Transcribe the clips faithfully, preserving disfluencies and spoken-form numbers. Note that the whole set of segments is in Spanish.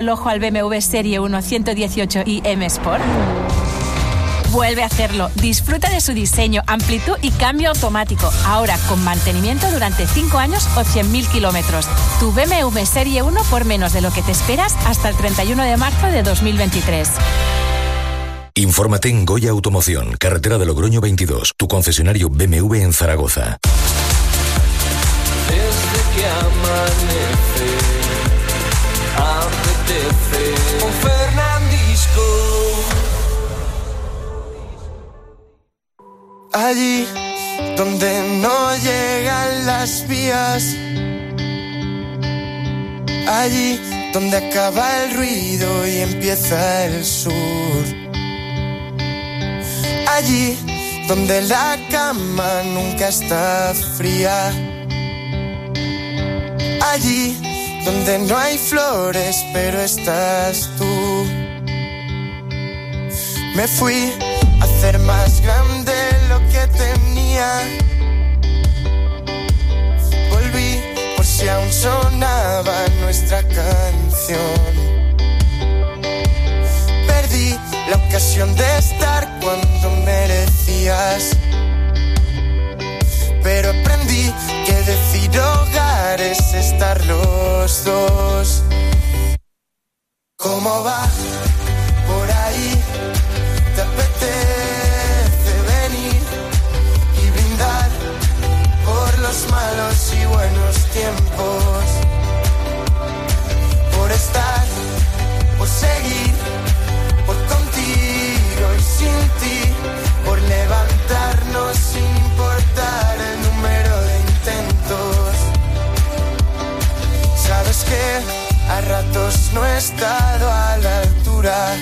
el ojo al B M W Serie uno ciento dieciocho i M Sport? Vuelve a hacerlo. Disfruta de su diseño, amplitud y cambio automático. Ahora con mantenimiento durante cinco años o cien mil kilómetros. Tu B M W Serie uno por menos de lo que te esperas hasta el treinta y uno de marzo de dos mil veintitrés. Infórmate en Goya Automoción, carretera de Logroño veintidós, tu concesionario B M W en Zaragoza. Desde que amanece, apetece un Fernandisco. Allí donde no llegan las vías, allí donde acaba el ruido y empieza el sur, allí donde la cama nunca está fría, allí donde no hay flores pero estás tú. Me fui a hacer más grande lo que tenía, volví por si aún sonaba nuestra canción, perdí la ocasión de estar cuando merecías, pero aprendí que decir hogar es estar los dos. ¿Cómo va por ahí? ¿Te apetece venir y brindar por los malos y buenos tiempos? Por estar, por seguir, por contigo y sin ti, por levantarnos sin importar el número de intentos. Sabes que a ratos no he estado a la altura,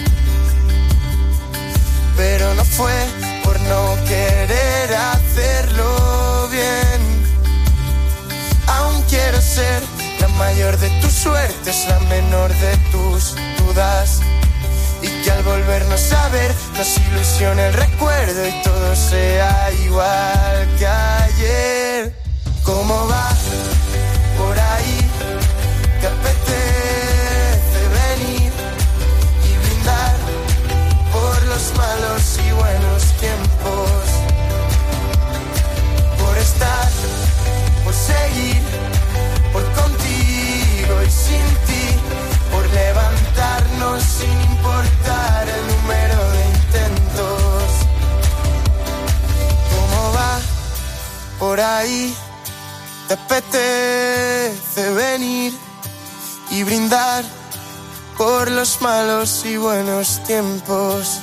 pero no fue por no querer hacerlo bien. Aún quiero ser la mayor de tus suertes, la menor de tus dudas, y que al volvernos a ver nos ilusione el recuerdo y todo sea igual que ayer. ¿Cómo va por ahí? ¿Te apetece venir y brindar por los malos y buenos tiempos? Por estar, por seguir, por contigo y sin ti, por levantarnos sin importar el número de intentos. ¿Cómo va por ahí? ¿Te apetece venir y brindar por los malos y buenos tiempos?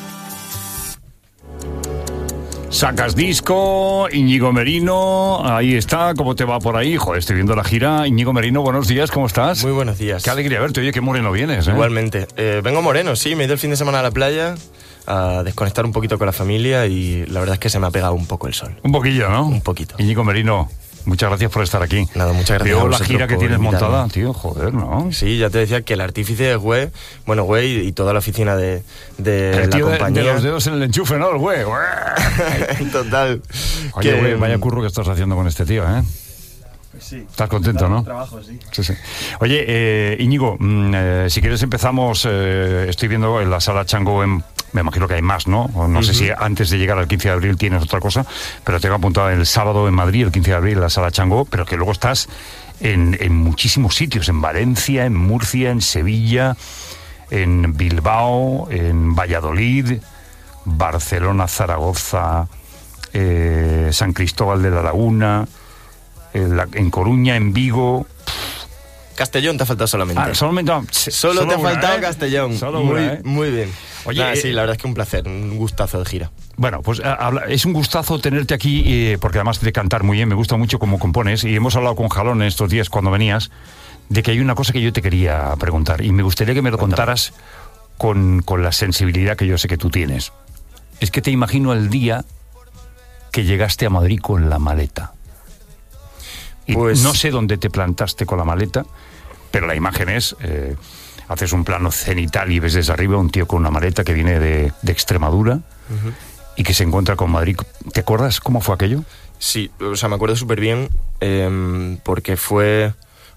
Sacas disco, Íñigo Merino, ahí está, ¿cómo te va por ahí? Joder, estoy viendo la gira. Íñigo Merino, buenos días, ¿cómo estás? Muy buenos días. Qué alegría verte, oye, qué moreno vienes, ¿eh? Igualmente. Eh, vengo moreno, sí, me he ido el fin de semana a la playa a desconectar un poquito con la familia y la verdad es que se me ha pegado un poco el sol. Un poquillo, ¿no? Un poquito. Íñigo Merino, muchas gracias por estar aquí. Nada, muchas gracias. Veo a la gira que tienes invitarme. montada, tío, joder, ¿no? Sí, ya te decía que el artífice es Güey, bueno, Güey y toda la oficina de, de el la tío compañía. De, de los dedos en el enchufe, ¿no? El güey. Total. Oye, que, güey, vaya curro que estás haciendo con este tío, ¿eh? Sí. ¿Estás contento, no? Trabajo, sí. Sí, sí. Oye, eh, Íñigo, mmm, eh, si quieres empezamos, eh, estoy viendo en la Sala Chango, en, me imagino que hay más, ¿no? O no uh-huh. sé si antes de llegar al quince de abril tienes otra cosa, pero tengo apuntado el sábado en Madrid, el quince de abril, en la Sala Chango, pero que luego estás en, en muchísimos sitios, en Valencia, en Murcia, en Sevilla, en Bilbao, en Valladolid, Barcelona, Zaragoza, eh, San Cristóbal de la Laguna, en, la, en Coruña, en Vigo. Castellón te ha faltado solamente. Ah, solamente no, solo, solo te ha una, faltado ¿eh? Castellón. Solo muy, una, ¿eh? muy bien. Oye, Nada, eh, sí, la verdad es que un placer, un gustazo de gira. Bueno, pues habla, es un gustazo tenerte aquí, eh, porque además de cantar muy bien, me gusta mucho cómo compones, y hemos hablado con Jalón en estos días cuando venías, de que hay una cosa que yo te quería preguntar, y me gustaría que me lo contaras con, con la sensibilidad que yo sé que tú tienes. Es que te imagino el día que llegaste a Madrid con la maleta. Y pues no sé dónde te plantaste con la maleta, pero la imagen es... Eh, haces un plano cenital y ves desde arriba un tío con una maleta que viene de, de Extremadura uh-huh. y que se encuentra con Madrid. ¿Te acuerdas cómo fue aquello? Sí, o sea, me acuerdo súper bien eh, porque fue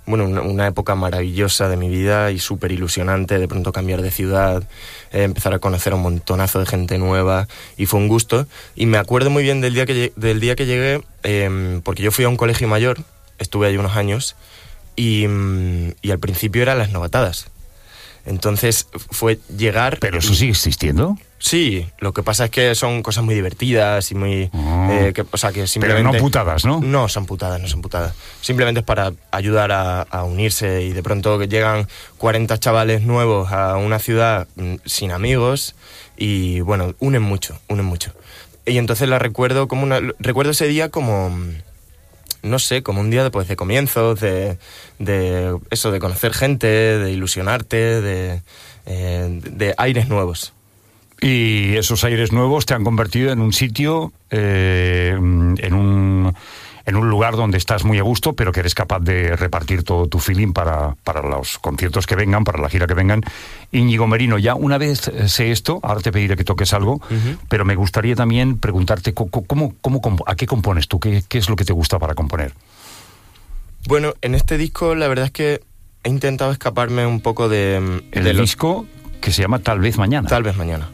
bueno, una, una época maravillosa de mi vida y súper ilusionante, de pronto cambiar de ciudad, eh, empezar a conocer a un montonazo de gente nueva, y fue un gusto. Y me acuerdo muy bien del día que, del día que llegué, eh, porque yo fui a un colegio mayor, estuve ahí unos años, y, y al principio eran las novatadas. Entonces fue llegar... ¿Pero eso sigue existiendo? Sí, lo que pasa es que son cosas muy divertidas y muy... Oh. Eh, que, o sea, que simplemente... Pero no putadas, ¿no? No, son putadas, no son putadas. Simplemente es para ayudar a, a unirse, y de pronto que llegan cuarenta chavales nuevos a una ciudad sin amigos y, bueno, unen mucho, unen mucho. Y entonces la recuerdo como una... Recuerdo ese día como... no sé, como un día después de comienzos, de, de eso, de conocer gente, de ilusionarte, de, eh, de aires nuevos. Y esos aires nuevos te han convertido en un sitio, eh, en un en un lugar donde estás muy a gusto, pero que eres capaz de repartir todo tu feeling para, para los conciertos que vengan, para la gira que vengan. Íñigo Merino, ya una vez sé esto, ahora te pediré que toques algo, uh-huh. pero me gustaría también preguntarte cómo, cómo, cómo, a qué compones tú, qué, qué es lo que te gusta para componer. Bueno, en este disco la verdad es que he intentado escaparme un poco de... El de los... disco que se llama Tal vez mañana. Tal vez mañana.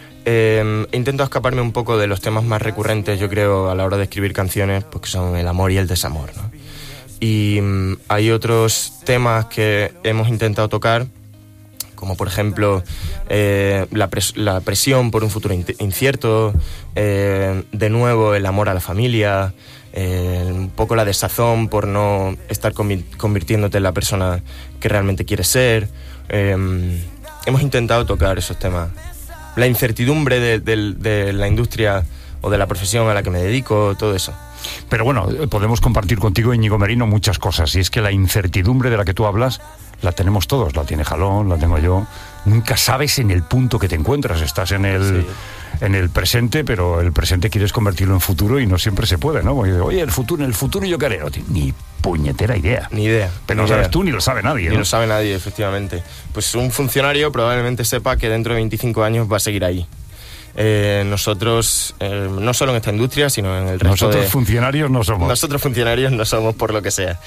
Eh, intento escaparme un poco de los temas más recurrentes, yo creo, a la hora de escribir canciones, porque son el amor y el desamor, ¿no? Y um, hay otros temas que hemos intentado tocar, como por ejemplo eh, la, pres- la presión por un futuro in- incierto, eh, de nuevo el amor a la familia, eh, un poco la desazón por no estar convi- convirtiéndote en la persona que realmente quieres ser. Eh, hemos intentado tocar esos temas. La incertidumbre de, de, de la industria o de la profesión a la que me dedico, todo eso. Pero bueno, podemos compartir contigo, Íñigo Merino, muchas cosas. Y es que la incertidumbre de la que tú hablas la tenemos todos. La tiene Jalón, la tengo yo. Nunca sabes en el punto que te encuentras. Estás en el, sí. en el presente, pero el presente quieres convertirlo en futuro y no siempre se puede, ¿no? Porque, oye, el futuro, en el futuro yo qué haré. No, ni puñetera idea. Ni idea. Pero no ni sabes idea. tú, ni lo sabe nadie, Ni ¿no? lo sabe nadie, efectivamente. Pues un funcionario probablemente sepa que dentro de veinticinco años va a seguir ahí. Eh, nosotros, eh, no solo en esta industria, sino en el resto Nosotros de... funcionarios no somos. Nosotros funcionarios no somos, por lo que sea.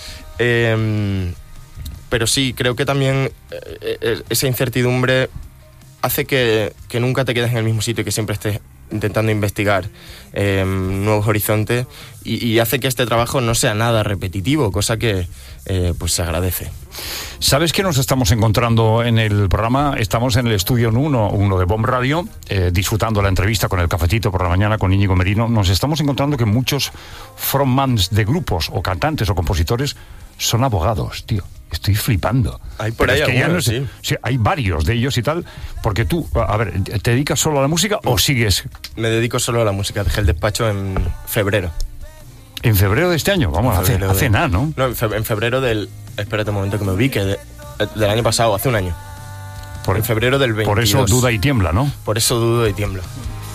Eh, pero sí, creo que también eh, esa incertidumbre hace que, que nunca te quedes en el mismo sitio y que siempre estés intentando investigar eh, nuevos horizontes, y, y hace que este trabajo no sea nada repetitivo, cosa que eh, pues se agradece. ¿Sabes que nos estamos encontrando en el programa? Estamos en el estudio uno, uno de Bomb Radio, eh, disfrutando la entrevista con el cafetito por la mañana con Íñigo Merino. Nos estamos encontrando que muchos frontmans de grupos o cantantes o compositores son abogados, tío. Estoy flipando. Hay por Pero ahí es que algunos, ya no sé, sí. sí, hay varios de ellos y tal, porque tú, a ver, ¿te dedicas solo a la música o sigues? Me dedico solo a la música. Dejé el despacho en febrero. ¿En febrero de este año? Vamos, hace, de... hace nada, ¿no? No, en febrero del... Espérate un momento que me ubique. De, del año pasado, hace un año. Por, en febrero del veintidós. Por eso duda y tiembla, ¿no? Por eso dudo y tiemblo.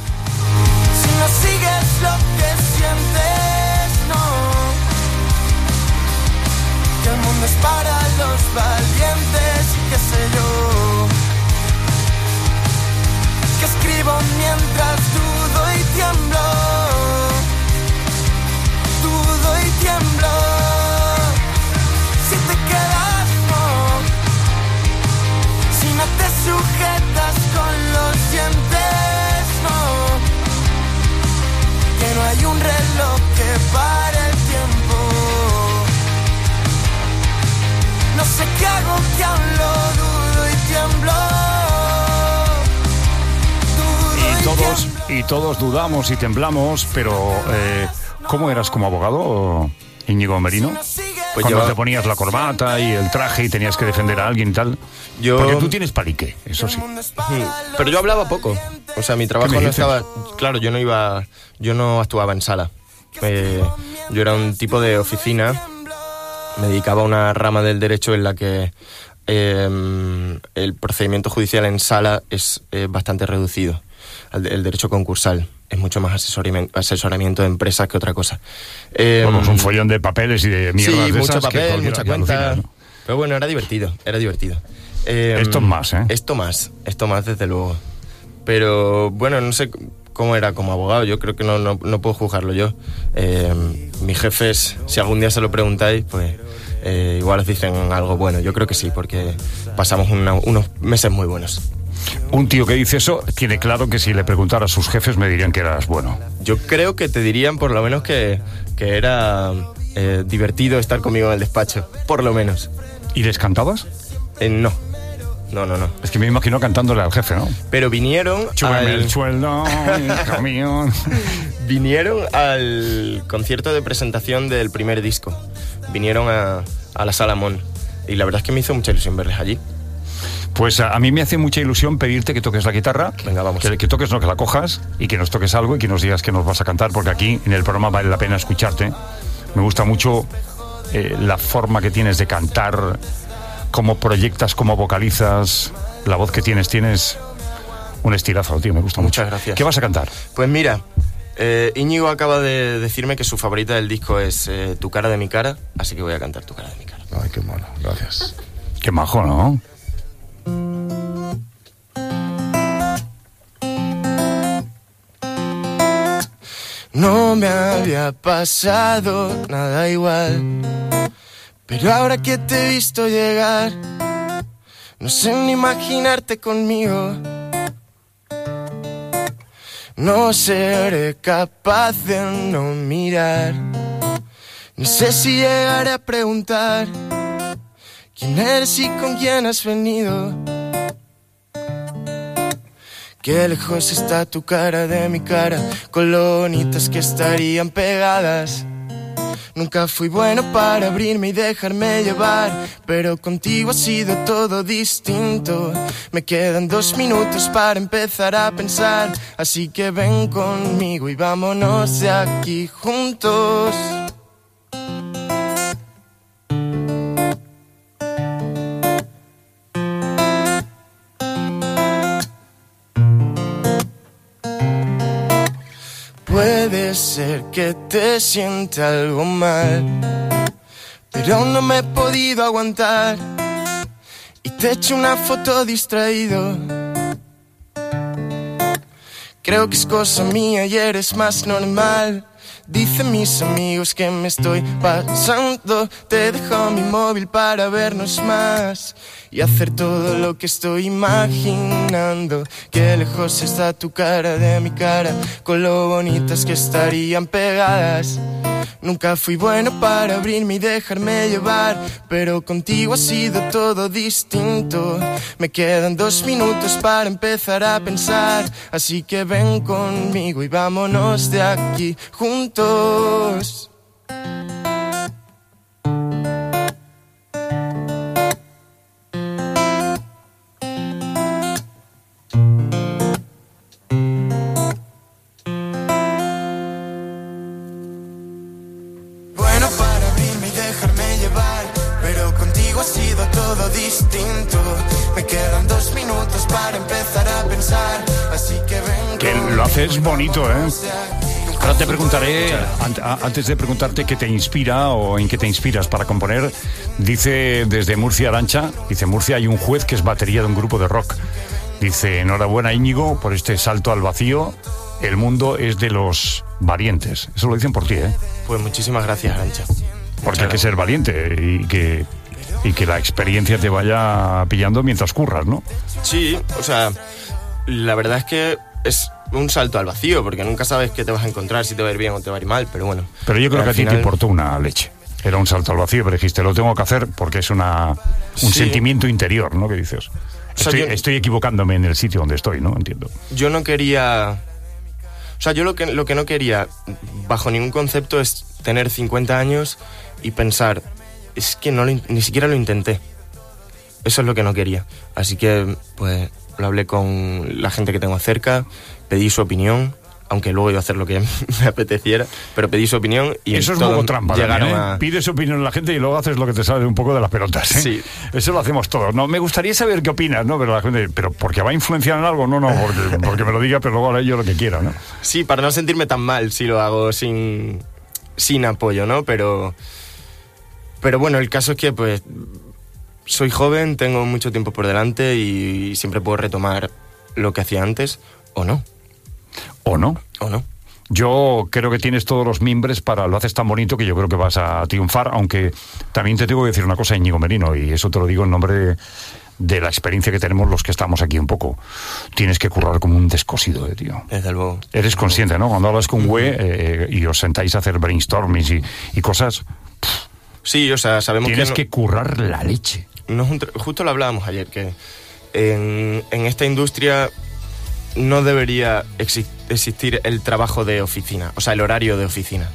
Si no sigues lo que sientes, no. Que el mundo es para los valientes y qué sé yo. Que escribo mientras dudo y tiemblo. Dudo y tiemblo. Si te quedas, no. Si no te sujetas con los dientes, no. Que no hay un reloj que pare el tiempo. No sé qué hago, que aún lo dudo y tiemblo. Dudo Y y todos, tiemblo. y todos dudamos y temblamos, pero eh, ¿cómo eras como abogado, Íñigo Merino? Pues Cuando yo- te ponías la corbata y el traje y tenías que defender a alguien y tal. Yo- Porque tú tienes palique, eso sí. Hmm, Pero yo hablaba poco. O sea, mi trabajo ¿Qué me no dices? estaba... Claro, yo no iba... Yo no actuaba en sala. Eh, yo era un tipo de oficina. Me dedicaba a una rama del derecho en la que eh, el procedimiento judicial en sala es eh, bastante reducido. El, el derecho concursal es mucho más asesoramiento, asesoramiento de empresas que otra cosa. Eh, Vamos, un follón de papeles y de mierdas sí, de mucho esas que papel, cualquiera mucha que cuenta. alucina, ¿no? Pero bueno, era divertido, era divertido. Eh, Esto más, ¿eh? Esto más, esto más, desde luego. Pero bueno, no sé cómo era como abogado, yo creo que no, no, no puedo juzgarlo yo. Eh, mis jefes, si algún día se lo preguntáis, pues eh, igual os dicen algo bueno. Yo creo que sí, porque pasamos una, unos meses muy buenos. Un tío que dice eso tiene claro que si le preguntara a sus jefes me dirían que eras bueno. Yo creo que te dirían por lo menos que, que era eh, divertido estar conmigo en el despacho, por lo menos. ¿Y les cantabas? Eh, no, no, no, no. Es que me imagino cantándole al jefe, ¿no? Pero vinieron Chúbame al... el sueldo, el camión... Vinieron al concierto de presentación del primer disco. Vinieron a, a la Sala Mon. Y la verdad es que me hizo mucha ilusión verles allí. Pues a, a mí me hace mucha ilusión pedirte que toques la guitarra. Venga, vamos. Que, que toques, no, que la cojas y que nos toques algo y que nos digas que nos vas a cantar, porque aquí en el programa vale la pena escucharte. Me gusta mucho eh, la forma que tienes de cantar, cómo proyectas, cómo vocalizas, la voz que tienes. Tienes un estilazo, tío, me gusta mucho. Muchas gracias. ¿Qué vas a cantar? Pues mira, eh, Íñigo acaba de decirme que su favorita del disco es eh, Tu cara de mi cara, así que voy a cantar Tu cara de mi cara. Ay, qué mono, gracias. Qué majo, ¿no? No me había pasado nada igual, pero ahora que te he visto llegar, no sé ni imaginarte conmigo. No seré capaz de no mirar, ni sé si llegaré a preguntar quién eres y con quién has venido. Qué lejos está tu cara de mi cara, colonitas que estarían pegadas. Nunca fui bueno para abrirme y dejarme llevar, pero contigo ha sido todo distinto. Me quedan dos minutos para empezar a pensar, así que ven conmigo y vámonos de aquí juntos. Puede ser que te sienta algo mal, pero aún no me he podido aguantar y te echo una foto distraído. Creo que es cosa mía y eres más normal. Dicen mis amigos que me estoy pasando. Te dejo mi móvil para vernos más y hacer todo lo que estoy imaginando. Qué lejos está tu cara de mi cara, con lo bonitas que estarían pegadas. Nunca fui bueno para abrirme y dejarme llevar, pero contigo ha sido todo distinto. Me quedan dos minutos para empezar a pensar, así que ven conmigo y vámonos de aquí juntos. Distinto. Me quedan dos minutos para empezar a pensar, así que ven. Que lo haces bonito, ¿eh? Ahora te preguntaré, antes de preguntarte qué te inspira o en qué te inspiras para componer, dice desde Murcia, Arantxa, dice: Murcia hay un juez que es batería de un grupo de rock. Dice: enhorabuena, Íñigo, por este salto al vacío. El mundo es de los valientes. Eso lo dicen por ti, ¿eh? Pues muchísimas gracias, Arantxa. Porque hay que ser valiente y que... y que la experiencia te vaya pillando mientras curras, ¿no? Sí, o sea, la verdad es que es un salto al vacío, porque nunca sabes qué te vas a encontrar, si te va a ir bien o te va a ir mal, pero bueno. Pero yo creo que a final... ti te importó una leche. Era un salto al vacío, pero dijiste, lo tengo que hacer porque es una un sí. sentimiento interior, ¿no? ¿Qué dices? O sea, estoy, yo... estoy equivocándome en el sitio donde estoy, ¿no? Entiendo. Yo no quería... O sea, yo lo que, lo que no quería, bajo ningún concepto, es tener cincuenta años y pensar... Es que no lo, ni siquiera lo intenté. Eso es lo que no quería. Así que, pues, lo hablé con la gente que tengo cerca, pedí su opinión, aunque luego iba a hacer lo que me apeteciera, pero pedí su opinión y eso es un poco trampa, llegaron también, ¿eh? a... Pides opinión a la gente y luego haces lo que te sale un poco de las pelotas, ¿eh? Sí. Eso lo hacemos todos. No, me gustaría saber qué opinas, ¿no? Pero la gente, pero porque va a influenciar en algo, no, no, porque, porque me lo diga, pero luego haré yo lo que quiera, ¿no? Sí, para no sentirme tan mal si lo hago sin, sin apoyo, ¿no? Pero... Pero bueno, el caso es que, pues, soy joven, tengo mucho tiempo por delante y siempre puedo retomar lo que hacía antes, o no. ¿O no? O no. Yo creo que tienes todos los mimbres para, lo haces tan bonito que yo creo que vas a triunfar, aunque también te tengo que decir una cosa, Íñigo Merino, y eso te lo digo en nombre de, de la experiencia que tenemos los que estamos aquí un poco. Tienes que currar como un descosido, eh, tío. Desde luego. Eres consciente, ¿no? Cuando hablas con Güe eh, y os sentáis a hacer brainstormings y, y cosas... Pff, sí, o sea, sabemos tienes que... Tienes no, que currar la leche. No es un tra- justo lo hablábamos ayer, que en, en esta industria no debería exi- existir el trabajo de oficina, o sea, el horario de oficina.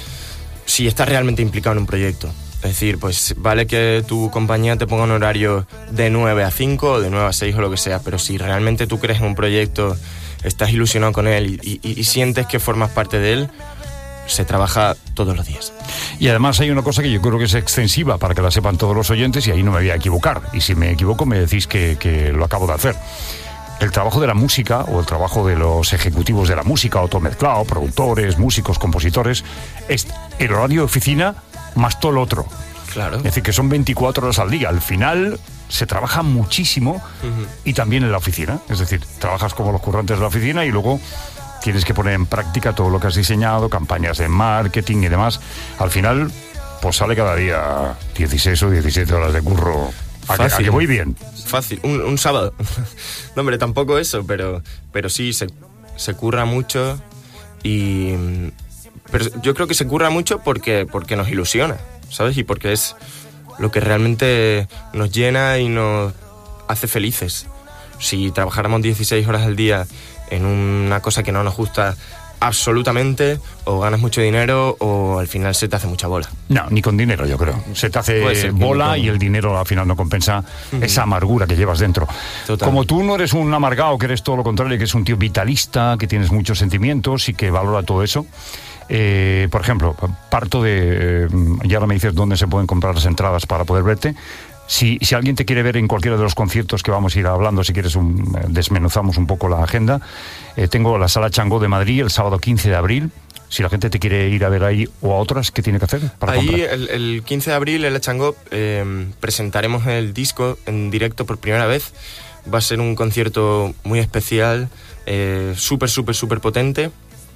Si estás realmente implicado en un proyecto. Es decir, pues vale que tu compañía te ponga un horario de nueve a cinco o de nueve a seis o lo que sea, pero si realmente tú crees en un proyecto, estás ilusionado con él y, y, y sientes que formas parte de él, se trabaja todos los días. Y además hay una cosa que yo creo que es extensiva para que la sepan todos los oyentes, y ahí no me voy a equivocar, y si me equivoco me decís que, que lo acabo de hacer. El trabajo de la música, o el trabajo de los ejecutivos de la música, automezclado, productores, músicos, compositores, es el horario de oficina más todo lo otro. Claro. Es decir, que son veinticuatro horas al día. Al final se trabaja muchísimo, uh-huh. y también en la oficina. Es decir, trabajas como los currantes de la oficina y luego tienes que poner en práctica todo lo que has diseñado, campañas de marketing y demás. Al final, pues sale cada día dieciséis o diecisiete horas de curro. ¿A que, a que voy bien? Fácil, un, un sábado. No, hombre, tampoco eso, pero, pero sí, se, se curra mucho y... Pero yo creo que se curra mucho porque, porque nos ilusiona, ¿sabes? Y porque es lo que realmente nos llena y nos hace felices. Si trabajáramos dieciséis horas al día en una cosa que no nos gusta absolutamente, o ganas mucho dinero o al final se te hace mucha bola. No, ni con dinero, yo creo. Se te hace bola con... y el dinero al final no compensa uh-huh. esa amargura que llevas dentro. Total. Como tú no eres un amargado, que eres todo lo contrario, que es un tío vitalista, que tienes muchos sentimientos y que valora todo eso. Eh, por ejemplo, parto de... Eh, y ahora me dices dónde se pueden comprar las entradas para poder verte. Si, si alguien te quiere ver en cualquiera de los conciertos que vamos a ir hablando, si quieres un, desmenuzamos un poco la agenda, eh, tengo la Sala Changó de Madrid el sábado quince de abril. Si la gente te quiere ir a ver ahí o a otras, ¿qué tiene que hacer para ahí comprar? El, el quince de abril en la Changó eh, presentaremos el disco en directo por primera vez. Va a ser un concierto muy especial, eh, súper, súper, súper potente.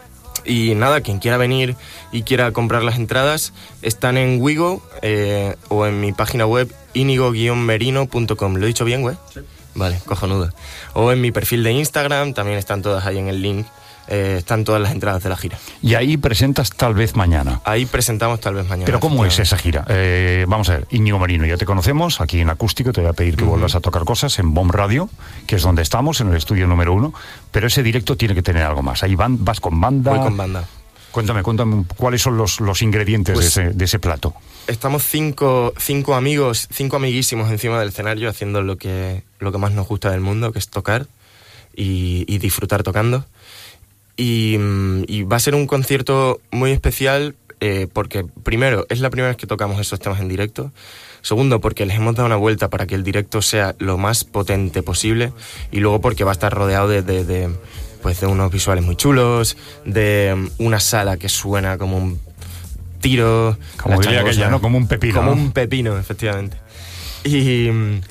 Y nada, quien quiera venir y quiera comprar las entradas están en Wigo eh, o en mi página web inigo guion merino punto com. ¿Lo he dicho bien, güey? Sí. Vale, cojonudo. O en mi perfil de Instagram, también están todas ahí en el link. Eh, están todas las entradas de la gira. Y ahí presentas Tal vez mañana. Ahí presentamos Tal vez mañana. Pero ¿cómo es esa gira? Eh, vamos a ver, Íñigo Merino, ya te conocemos, aquí en Acústico, te voy a pedir que uh-huh. vuelvas a tocar cosas en Bomb Radio, que es donde estamos, en el estudio número uno, pero ese directo tiene que tener algo más. Ahí van, vas con banda. Voy con banda. Cuéntame, cuéntame, ¿cuáles son los, los ingredientes pues, de, ese, de ese plato? Estamos cinco, cinco amigos, cinco amiguísimos encima del escenario haciendo lo que, lo que más nos gusta del mundo, que es tocar y, y disfrutar tocando. Y, y va a ser un concierto muy especial eh, porque, primero, es la primera vez que tocamos esos temas en directo. Segundo, porque les hemos dado una vuelta para que el directo sea lo más potente posible. Y luego porque va a estar rodeado de, de, de, pues de unos visuales muy chulos, de una sala que suena como un tiro. Como diría aquella, ¿no? Como un pepino. Como ¿no? un pepino, efectivamente. Y...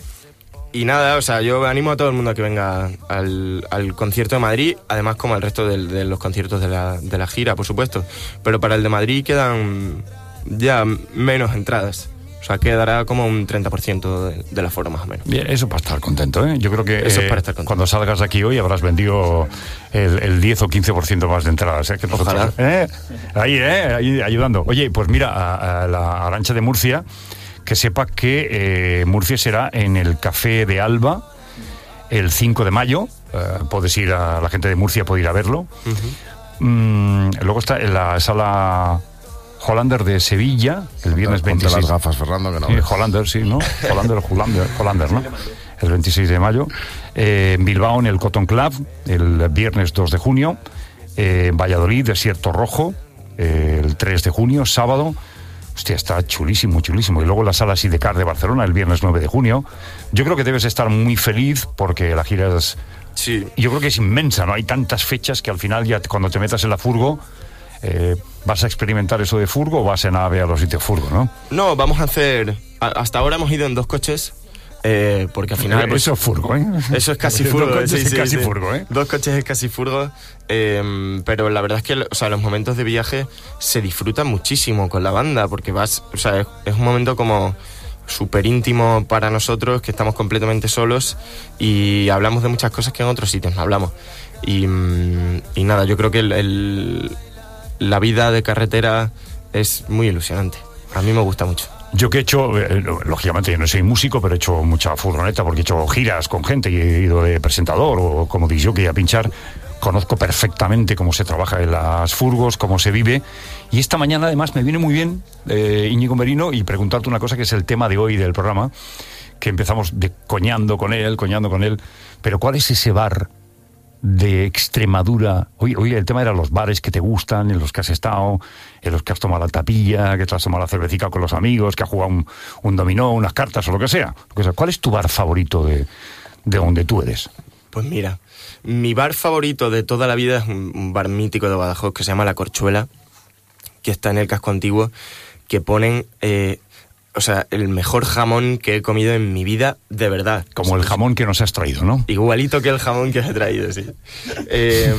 Y nada, o sea, yo animo a todo el mundo a que venga al, al concierto de Madrid, además como al resto de, de los conciertos de la, de la gira, por supuesto. Pero para el de Madrid quedan ya menos entradas. O sea, quedará como un treinta por ciento de, de la forma más o menos. Bien, eso para estar contento, ¿eh? Yo creo que eso eh, es para estar contento. Cuando salgas de aquí hoy habrás vendido el, el diez o quince por ciento más de entradas. ¿eh? Que nosotros, Ojalá. ¿eh? Ahí, ¿eh? Ahí ayudando. Oye, pues mira, a, a la Arantxa de Murcia, que sepa que eh, Murcia será en el Café de Alba el cinco de mayo. Uh, puedes ir a la gente de Murcia, puede ir a verlo. Uh-huh. Mm, luego está en la Sala Hollander de Sevilla, el viernes Ponte veintiséis. las gafas, Fernando, que no Sí, ves. Hollander, sí, ¿no? Hollander, Hollander, Hollander, ¿no? El veintiséis de mayo. Eh, en Bilbao, en el Cotton Club, el viernes dos de junio. Eh, en Valladolid, Desierto Rojo, eh, el tres de junio, sábado. Hostia, está chulísimo, chulísimo. Y luego la Sala Sidecar de Barcelona, el viernes nueve de junio. Yo creo que debes estar muy feliz porque la gira es... Sí. Yo creo que es inmensa, ¿no? Hay tantas fechas que al final ya cuando te metas en la furgo, eh, ¿vas a experimentar eso de furgo o vas en AVE a los sitios furgo, no? No, vamos a hacer... a- hasta ahora hemos ido en dos coches Eh, porque al final... Pues, eso es furgo, ¿eh? Eso es casi furgo. Dos coches sí, es sí, casi sí. furgo, ¿eh? Dos coches es casi furgo. Eh, pero la verdad es que, o sea, los momentos de viaje se disfrutan muchísimo con la banda, porque vas... O sea, es, es un momento como súper íntimo para nosotros, que estamos completamente solos y hablamos de muchas cosas que en otros sitios no hablamos. Y, y nada, yo creo que el, el, la vida de carretera es muy ilusionante. A mí me gusta mucho. Yo que he hecho, eh, lógicamente yo no soy músico, pero he hecho mucha furgoneta porque he hecho giras con gente y he ido de presentador o como disjockey a pinchar. Conozco perfectamente cómo se trabaja en las furgos, cómo se vive. Y esta mañana además me viene muy bien, eh, Íñigo Merino, y preguntarte una cosa que es el tema de hoy del programa, que empezamos de coñando con él, coñando con él. Pero ¿cuál es ese bar de Extremadura? Oye, oye, el tema era los bares que te gustan, en los que has estado, en los que has tomado la tapilla, que te has tomado la cervecita con los amigos, que has jugado un, un dominó, unas cartas o lo que sea. Lo que sea. ¿Cuál es tu bar favorito de, de donde tú eres? Pues mira, mi bar favorito de toda la vida es un, un bar mítico de Badajoz que se llama La Corchuela, que está en el casco antiguo, que ponen... Eh, O sea, el mejor jamón que he comido en mi vida, de verdad. Como el jamón que nos has traído, ¿no? Igualito que el jamón que os he traído, sí. Eh,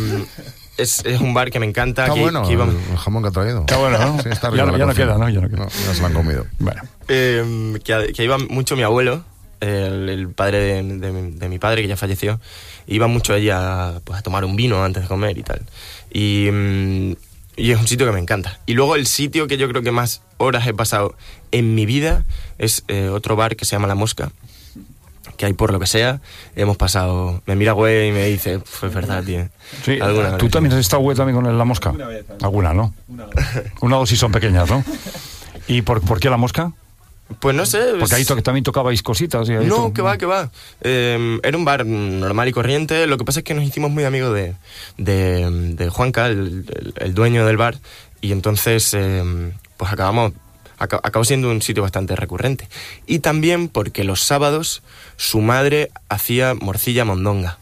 es, es un bar que me encanta. Está que, bueno que iba... el jamón que ha traído. Está bueno, ¿no? Sí, está ya, rico. ya no queda, ¿no? Ya no queda. No, ya se lo han comido. Bueno. Eh, que, que iba mucho mi abuelo, el, el padre de, de, de mi padre, que ya falleció. Iba mucho allí a, pues, a tomar un vino antes de comer y tal. Y... Mm, Y es un sitio que me encanta. Y luego el sitio que yo creo que más horas he pasado en mi vida es eh, otro bar que se llama La Mosca, que hay por lo que sea. Hemos pasado... Me mira güey y me dice, fue verdad, tío. Sí, ¿Alguna ¿tú vez? también has estado güey también con La Mosca? Una vez, también. Alguna, ¿no? Una vez. Una o dos si son pequeñas, ¿no? ¿Y por, por qué La Mosca? Pues no sé. Porque ahí to- también tocabais cositas. Y ahí No, to- que va, que va. Eh, era un bar normal y corriente. Lo que pasa es que nos hicimos muy amigos de, de, de Juanca, el, el, el dueño del bar. Y entonces, eh, pues acabamos... Ac- acabó siendo un sitio bastante recurrente. Y también porque los sábados su madre hacía morcilla mondonga.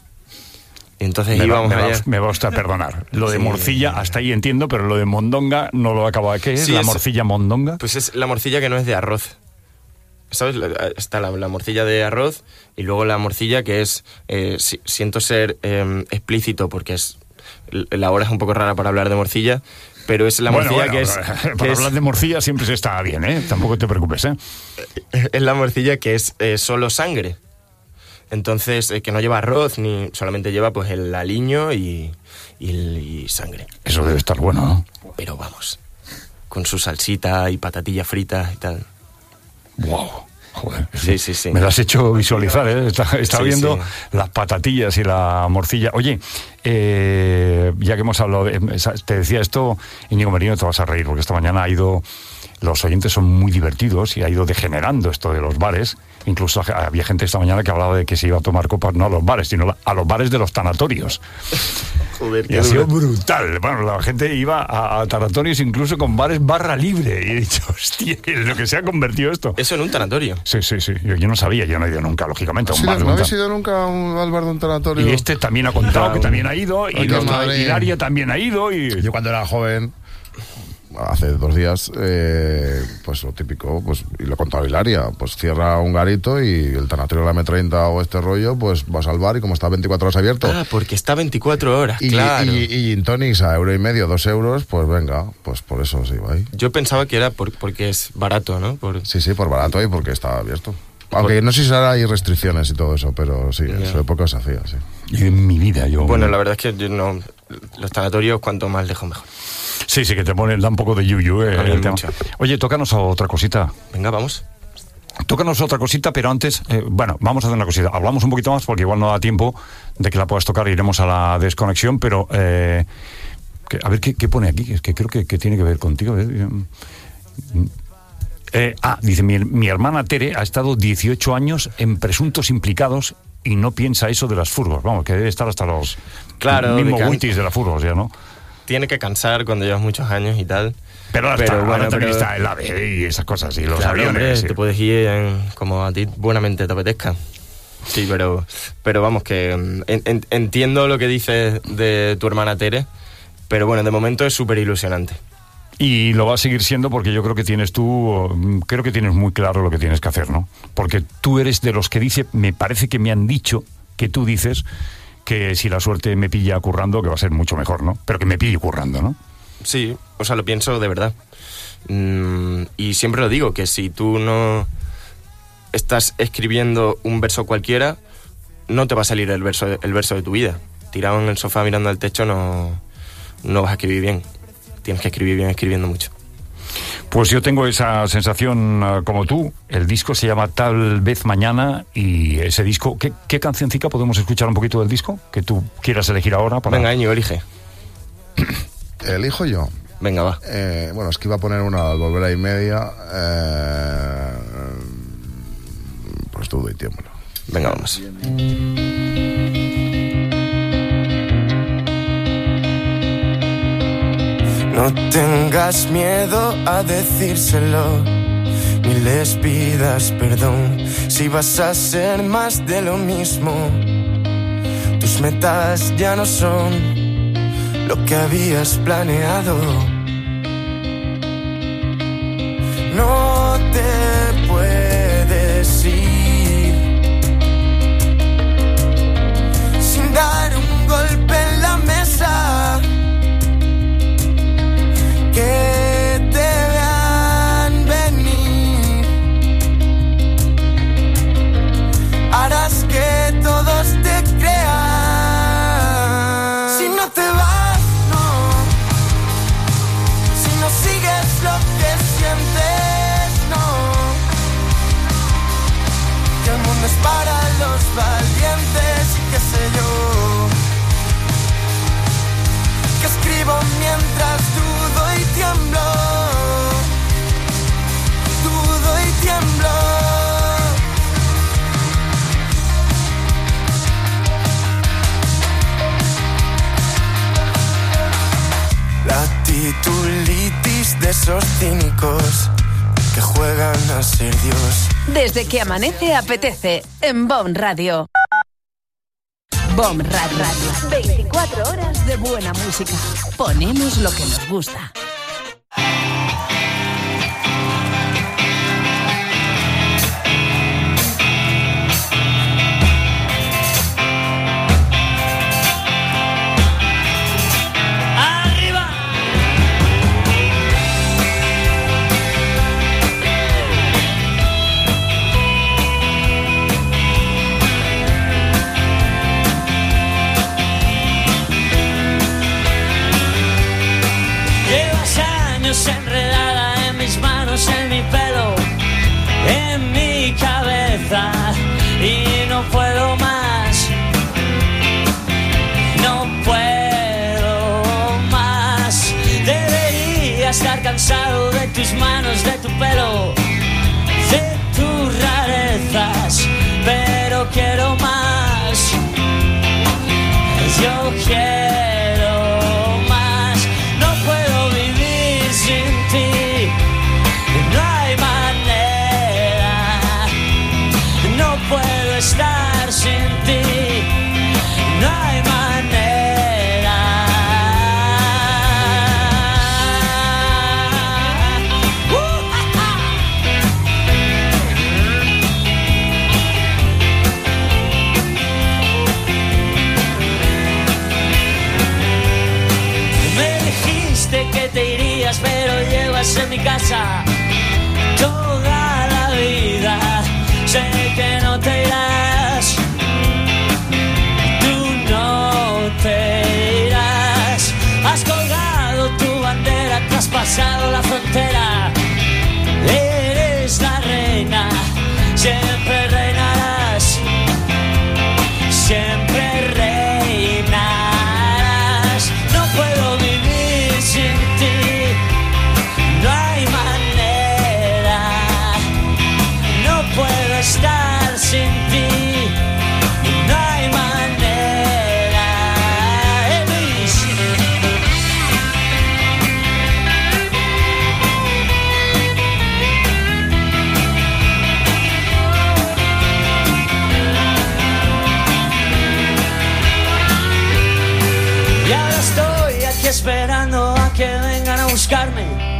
Y entonces Me va, íbamos me, va, allá. me va usted a perdonar. Lo de Sí. morcilla, hasta ahí entiendo, pero lo de mondonga no lo acabo de... ¿Qué es Sí, la es- morcilla mondonga? Pues es la morcilla que no es de arroz. ¿Sabes? La- Está la, la morcilla de arroz y luego la morcilla que es... Eh, si- siento ser eh, explícito porque es la hora es un poco rara para hablar de morcilla, pero es la Bueno, morcilla bueno, que es... Para que hablar es, de morcilla siempre se está bien, ¿eh? Tampoco te preocupes, ¿eh? es la morcilla que es eh, solo sangre. Entonces, eh, que no lleva arroz, ni solamente lleva pues el aliño y, y, y sangre. Eso debe estar bueno, ¿no? Pero vamos, con su salsita y patatillas fritas y tal. Wow. Joder, Sí, sí, sí. me lo has hecho visualizar, ¿eh? Está, está Sí, viendo sí. las patatillas y la morcilla. Oye, eh, ya que hemos hablado, de, te decía esto, Íñigo Merino, te vas a reír, porque esta mañana ha ido, los oyentes son muy divertidos y ha ido degenerando esto de los bares. Incluso había gente esta mañana que hablaba de que se iba a tomar copas no a los bares, sino a los bares de los tanatorios. Joder, Y qué ha sido duro. brutal. Bueno, la gente iba a, a tanatorios incluso con bares barra libre. Y he dicho, hostia, en lo que se ha convertido esto. Eso en un tanatorio. Sí, sí, sí. Yo, yo no sabía, yo no he ido nunca, lógicamente, a un Sí, bar. ¿no nunca. habéis ido nunca a un- al bar de un tanatorio? Y este también ha contado No. que también ha ido, y, Aquí los- en Madrid. y Laria también ha ido, y... Yo cuando era joven, hace dos días, eh, pues lo típico, pues, y lo contaba Hilaria, pues cierra un garito y el tanatorio de la eme treinta o este rollo, pues vas al bar y como está veinticuatro horas abierto. Ah, porque está veinticuatro horas, y, claro. y, y gin tonics a euro y medio, dos euros, pues venga, pues por eso se iba ahí. Yo pensaba que era por, porque es barato, ¿no? Por... Sí, sí, por barato y porque estaba abierto. Aunque no sé si ahora hay restricciones y todo eso, pero sí, en Ya. su época se hacía, sí. Y en mi vida yo... Bueno, la verdad es que yo no... Los tanatorios, cuanto más lejos, mejor. Sí, sí, que te pone, da un poco de yuyu, eh, A mí el tema. mucho. Oye, tócanos otra cosita. Venga, vamos. Tócanos otra cosita, pero antes, eh, bueno, vamos a hacer una cosita. Hablamos un poquito más porque igual no da tiempo de que la puedas tocar, iremos a la desconexión, pero... Eh, que- a ver, ¿qué, qué pone aquí? Es que creo que, que tiene que ver contigo. eh. Eh, ah, dice, mi, mi hermana Tere ha estado dieciocho años en presuntos implicados y no piensa eso de las furgos. Vamos, que debe estar hasta los Claro, mismos de can- witis de las furgos, ya, ¿no? Tiene que cansar cuando llevas muchos años y tal. Pero ahora, Pero está, ahora bueno, también pero- está el AVE y esas cosas, y los Claro, aviones. hombre, sí. te puedes ir en- como a ti buenamente te apetezca. Sí, pero, pero vamos, que mm, en- en- entiendo lo que dices de tu hermana Tere, pero bueno, de momento es súper ilusionante. Y lo va a seguir siendo porque yo creo que tienes tú, creo que tienes muy claro lo que tienes que hacer, ¿no? Porque tú eres de los que dice, me parece que me han dicho que tú dices que si la suerte me pilla currando, que va a ser mucho mejor, ¿no? Pero que me pille currando, ¿no? Sí, o sea, lo pienso de verdad. Mm, y siempre lo digo, que si tú no estás escribiendo un verso cualquiera, no te va a salir el verso, el verso de tu vida. Tirado en el sofá mirando al techo no, no vas a escribir bien. Tienes que escribir bien escribiendo mucho. Pues yo tengo esa sensación uh, como tú. El disco se llama Tal vez mañana y ese disco... ¿Qué, qué cancioncica podemos escuchar un poquito del disco? Que tú quieras elegir ahora para... Venga, Íñigo, elige. ¿Elijo yo? Venga, va. Eh, bueno, es que iba a poner una al volver a y media. Eh, pues dudo y tiemblo. Venga, vamos. No tengas miedo a decírselo, ni les pidas perdón si vas a ser más de lo mismo. Tus metas ya no son lo que habías planeado. No te puedes ir sin dar un golpe en la mesa. Que te vean venir, harás que todos te crean. Si no te vas, no. Si no sigues lo que sientes, no. Que el mundo es para los valientes y qué sé yo. Que escribo mientras dudo y tiemblo, dudo y tiemblo. La titulitis de esos cínicos que juegan a ser Dios. Desde que amanece apetece en B O M Radio. B O M Radio. veinticuatro horas de buena música. Ponemos lo que nos gusta. Enredada en mis manos, en mi pelo, en mi cabeza, y no puedo más, no puedo más. Debería estar cansado de tus manos, de tu pelo, de tus rarezas, pero quiero más, yo quiero. Estar sin ti, no hay manera. Uh, ah, ah. Me dijiste que te irías, pero llevas en mi casa toda la vida. Sé que no te irás, tú no te irás. Has colgado tu bandera, te has pasado la frontera. Eres la reina, siempre reinarás, siempre reinarás. No puedo vivir sin ti, no hay manera. No puedo estar sin ti, no hay manera. Elvis. Y ahora estoy aquí esperando a que vengan a buscarme.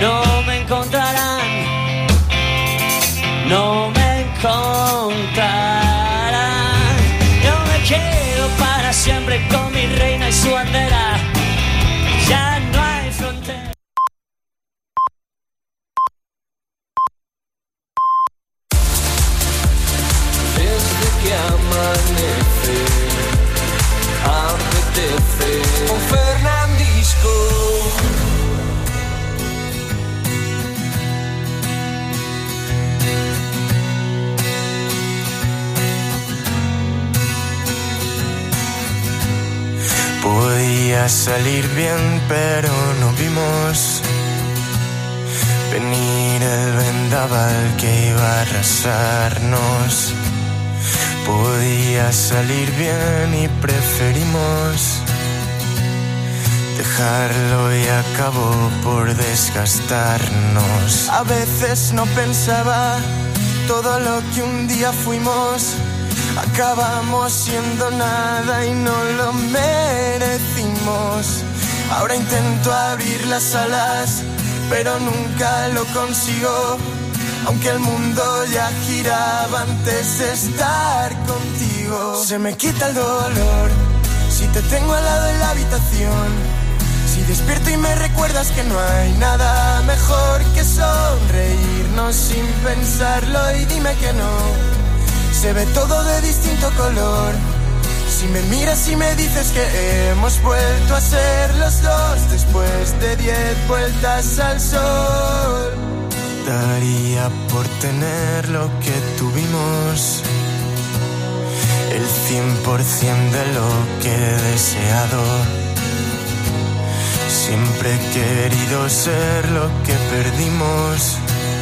no me encontrarán, no me encontrarán. Yo me quedo para siempre con mi reina y su bandera. Ya no hay frontera. Desde que amanece, apetece un Fernandisco. Podía salir bien, pero no vimos venir el vendaval que iba a arrasarnos. Podía salir bien y preferimos dejarlo y acabó por desgastarnos. A veces no pensaba todo lo que un día fuimos. Acabamos siendo nada y no lo merecimos. Ahora intento abrir las alas, pero nunca lo consigo. Aunque el mundo ya giraba antes de estar contigo. Se me quita el dolor si te tengo al lado en la habitación. Si despierto y me recuerdas que no hay nada mejor que sonreírnos sin pensarlo y dime que no. Se ve todo de distinto color. Si me miras y me dices que hemos vuelto a ser los dos después de diez vueltas al sol. Daría por tener lo que tuvimos, el cien por ciento de lo que he deseado. Siempre he querido ser lo que perdimos,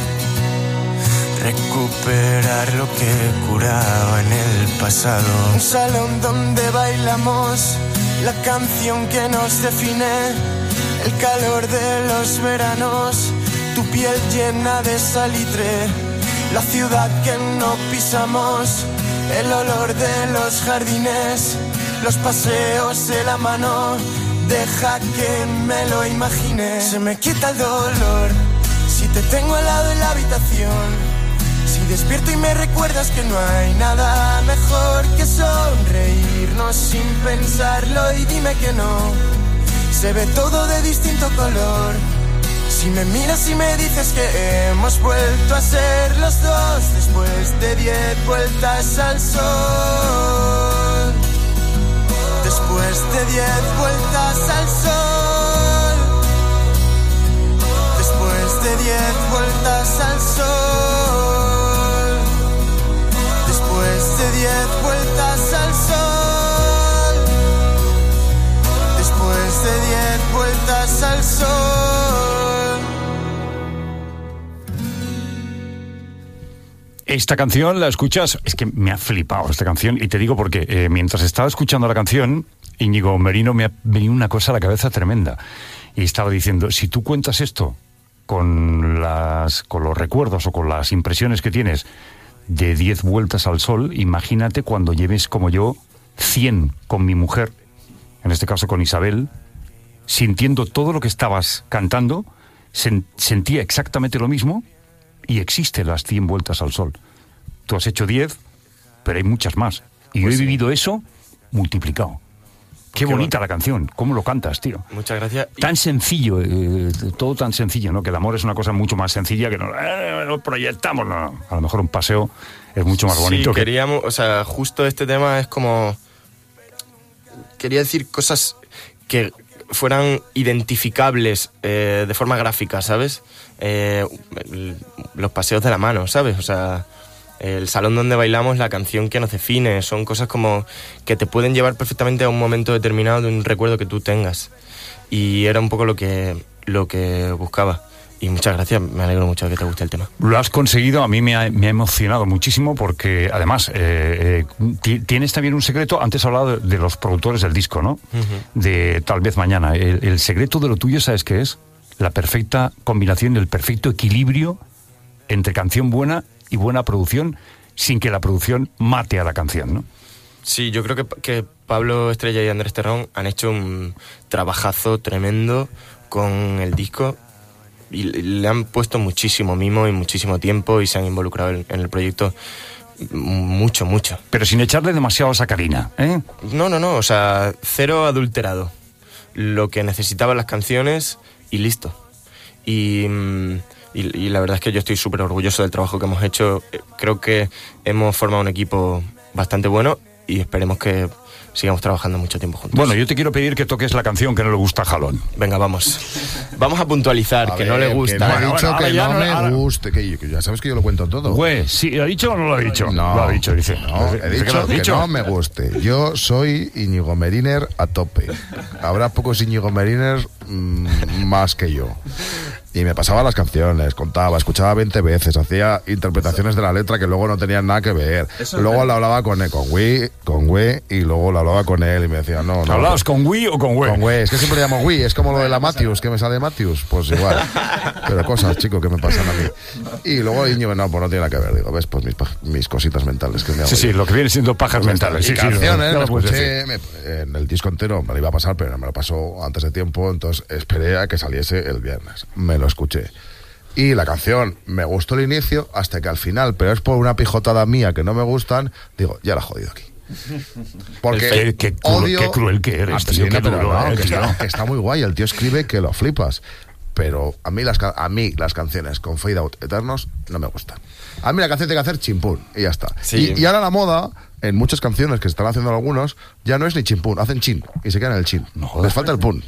recuperar lo que curaba en el pasado. Un salón donde bailamos la canción que nos define, el calor de los veranos, tu piel llena de salitre, la ciudad que no pisamos, el olor de los jardines, los paseos de la mano. Deja que me lo imagine. Se me quita el dolor si te tengo al lado en la habitación. Si despierto y me recuerdas que no hay nada mejor que sonreírnos sin pensarlo y dime que no. Se ve todo de distinto color. Si me miras y me dices que hemos vuelto a ser los dos después de diez vueltas al sol. Después de diez vueltas al sol. Después de diez vueltas al sol. Después de diez vueltas al sol. Después de diez vueltas al sol. Esta canción la escuchas, es que me ha flipado esta canción, y te digo porque eh, mientras estaba escuchando la canción, Íñigo Merino, me ha venido una cosa a la cabeza tremenda. Y estaba diciendo, si tú cuentas esto con, las, con los recuerdos o con las impresiones que tienes de diez vueltas al sol, imagínate cuando lleves como yo cien con mi mujer, en este caso con Isabel, sintiendo todo lo que estabas cantando, sen, sentía exactamente lo mismo. Y existen las cien vueltas al sol. Tú has hecho diez, pero hay muchas más. Y pues yo he sí. vivido eso multiplicado. Qué, Qué bonita bueno. la canción. ¿Cómo lo cantas, tío? Muchas gracias. Tan sencillo, eh, todo tan sencillo, ¿no? Que el amor es una cosa mucho más sencilla que no, eh, lo proyectamos, no. A lo mejor un paseo es mucho más bonito. Sí, que... queríamos, o sea, justo este tema es como... Quería decir cosas que fueran identificables eh, de forma gráfica, ¿sabes? Eh, los paseos de la mano, ¿sabes? O sea, el salón donde bailamos, la canción que nos define, son cosas como que te pueden llevar perfectamente a un momento determinado de un recuerdo que tú tengas. Y era un poco lo que, lo que buscaba. Y muchas gracias, me alegro mucho de que te guste el tema. Lo has conseguido, a mí me ha, me ha emocionado muchísimo porque además eh, eh, tienes también un secreto. Antes has hablado de, de los productores del disco, ¿no? Uh-huh. De Tal vez mañana. El, el secreto de lo tuyo, ¿sabes qué es? La perfecta combinación, el perfecto equilibrio entre canción buena y buena producción, sin que la producción mate a la canción, ¿no? Sí, yo creo que, que Pablo Estrella y Andrés Terrón han hecho un trabajazo tremendo con el disco. y le han puesto muchísimo mimo y muchísimo tiempo y se han involucrado en, en el proyecto mucho, mucho. Pero sin echarle demasiado sacarina, ¿eh? No, no, no, o sea, cero adulterado. Lo que necesitaban las canciones y listo. Y, y, y la verdad es que yo estoy súper orgulloso del trabajo que hemos hecho. Creo que hemos formado un equipo bastante bueno y esperemos que sigamos trabajando mucho tiempo juntos. Bueno, yo te quiero pedir que toques la canción que no le gusta a Jalón. Venga, vamos. Vamos a puntualizar, A que ver, no le gusta. Que no Bueno, he dicho bueno, que ahora ya no no- me ahora- guste. Que, que ya sabes que yo lo cuento todo. Güey, ¿sí lo ha dicho o no lo ha dicho? No, lo ha dicho, dice. No, Dice he que dicho lo ha que, dicho. no me guste. Yo soy Íñigo Meriner a tope. Habrá pocos Íñigo Meriners mmm, más que yo. Y me pasaba las canciones, contaba, escuchaba veinte veces, hacía interpretaciones de la letra que luego no tenían nada que ver. Luego la hablaba con él, con Wii, con Wii, y luego la hablaba con él y me decía, no, no. ¿Hablabas con Wii o con Wii? Con Wii, es que siempre le llamo Wii, es como lo de la Matthews, que me sale Matthews, pues igual. Pero cosas, chico, que me pasan a mí. Y luego Íñigo, no, pues no tiene nada que ver, digo, ves, pues mis, paj- mis cositas mentales que me hago Sí, sí, yo. lo que viene siendo pajas Pues mentales. y Sí, sí, canciones, ya me lo puedes escuché decir. me- en el disco entero, me lo iba a pasar, pero me lo pasó antes de tiempo, entonces esperé a que saliese el viernes. Me lo escuché. Y la canción, me gustó el inicio hasta que al final, pero es por una pijotada mía que no me gustan, digo, ya la he jodido aquí. Porque Qué- qué cruel- odio... qué cruel que eres, Ah, tío, sí, qué no, pero duro, no, eh, que, tío. está, que está muy guay, el tío escribe que lo flipas. Pero a mí las, ca- a mí las canciones con Fade Out Eternos no me gustan. A mí la canción tiene que hacer chimpún y ya está. Sí. Y, y ahora la moda, en muchas canciones que están haciendo algunos, ya no es ni chimpún, hacen chin y se quedan en el chin. Les falta el pun.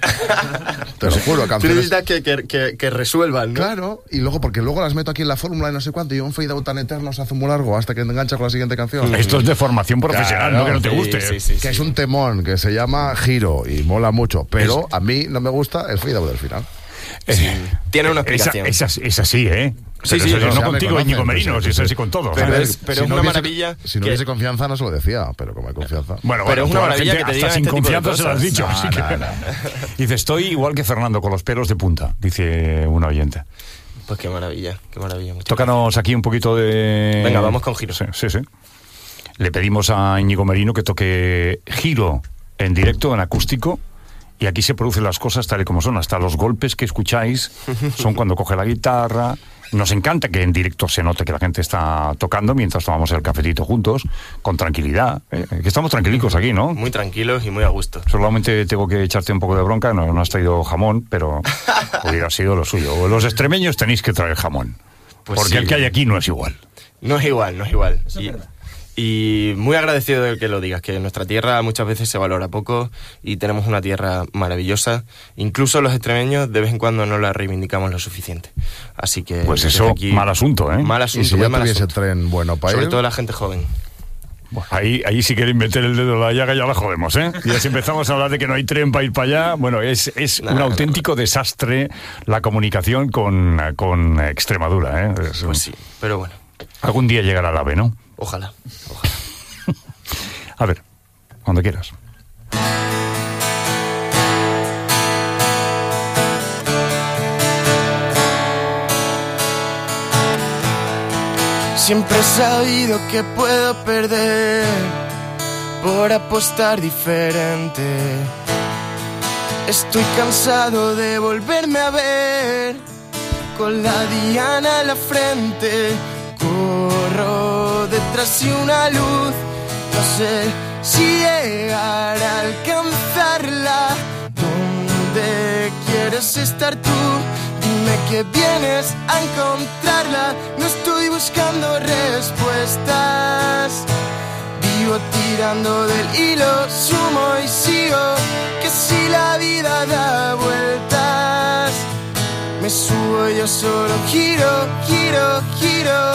Te lo juro, Tú canciones... necesitas que, que, que, que resuelvan, ¿no? Claro, y luego, porque luego las meto aquí en la fórmula y no sé cuánto, y un fade out tan eterno se hace muy largo hasta que te engancha con la siguiente canción. Esto es de formación profesional, Claro, no que no te sí, guste. sí, sí, que sí. es un temón que se llama Giro y mola mucho, pero a mí no me gusta el fade out del final. Eh, Tiene una esa- explicación. esa- Es así, ¿eh? Sí, Pero sí, eso- no, no ya me contigo, conocen, Íñigo pues, Merino, sí, si es sí. así con todos. Pero ¿sabes? es- pero si es no una hubiese- maravilla Si no que- hubiese confianza no se lo decía, pero como hay confianza. Bueno, Pero bueno, es una toda la maravilla gente que te hasta digan sin este tipo de confianza se lo has cosas. dicho. No, así que- no, no. Dice, estoy igual que Fernando, con los pelos de punta, dice una oyente. Pues qué maravilla, qué maravilla. muchas Tócanos aquí un poquito de... Venga, vamos con Giro. Sí, sí, sí. Le pedimos a Íñigo Merino que toque Giro en directo, en acústico, y aquí se producen las cosas tal y como son. Hasta los golpes que escucháis son cuando coge la guitarra. Nos encanta que en directo se note que la gente está tocando mientras tomamos el cafetito juntos, con tranquilidad. ¿eh? Que estamos tranquilicos aquí, ¿no? Muy tranquilos y muy a gusto. Solamente tengo que echarte un poco de bronca, no, no has traído jamón, pero hubiera sido lo suyo. Los extremeños tenéis que traer jamón, Pues porque sí. el que hay aquí no es igual. No es igual, no es igual. Y, y muy agradecido de que lo digas, que nuestra tierra muchas veces se valora poco y tenemos una tierra maravillosa. Incluso los extremeños de vez en cuando no la reivindicamos lo suficiente. Así que... Pues desde eso, aquí, mal asunto, ¿eh? Mal Y asunto, si muy ya mal tuviese asunto. tren bueno para Sobre ir, todo la gente joven. Bueno, ahí, ahí si quieren meter el dedo en la llaga ya la jodemos, ¿eh? Y si empezamos a hablar de que no hay tren para ir para allá, bueno, es, es Nah, un nah, auténtico desastre la comunicación con, con Extremadura, ¿eh? Es- Pues sí, pero bueno, Algún día llegará el AVE, ¿no? ojalá, ojalá. A ver, cuando quieras. Siempre he sabido que puedo perder por apostar diferente. Estoy cansado de volverme a ver con la diana en la frente. Corro detrás de una luz, no sé si llegar a alcanzarla. ¿Dónde quieres estar tú? Dime que vienes a encontrarla. No estoy buscando respuestas, vivo tirando del hilo, sumo y sigo. Que si la vida da vueltas, me subo yo solo, giro, giro, giro.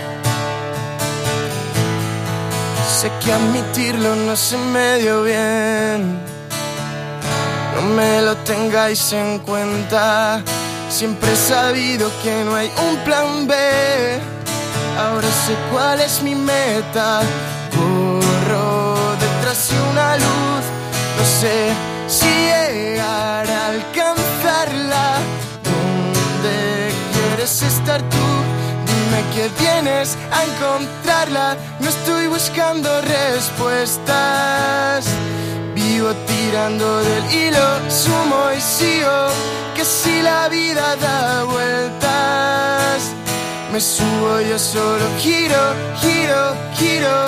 Sé que admitirlo no se me dio bien, no me lo tengáis en cuenta. Siempre he sabido que no hay un plan B, ahora sé cuál es mi meta. Corro detrás de una luz, no sé si llegar a alcanzarla. ¿Dónde quieres estar tú? Dime que vienes a encontrarla. No estoy buscando respuestas, Vivo tirando del hilo, sumo y sigo, que si la vida da vueltas, me subo yo solo, giro, giro, giro.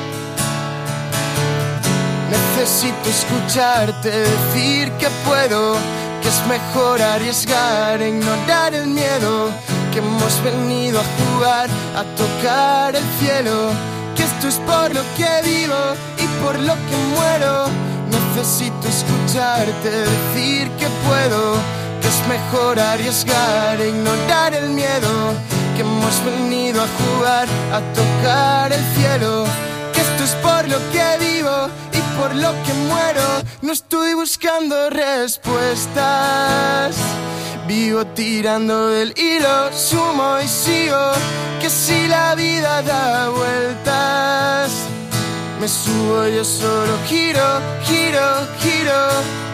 Necesito escucharte decir que puedo, que es mejor arriesgar e ignorar el miedo, que hemos venido a jugar, a tocar el cielo, que esto es por lo que vivo y por lo que muero. Necesito escucharte decir que puedo, que es mejor arriesgar e ignorar el miedo, que hemos venido a jugar, a tocar el cielo, que esto es por lo que vivo y por lo que muero. No estoy buscando respuestas, vivo tirando del hilo, sumo y sigo, que si la vida da vueltas, me subo yo solo, giro, giro, giro.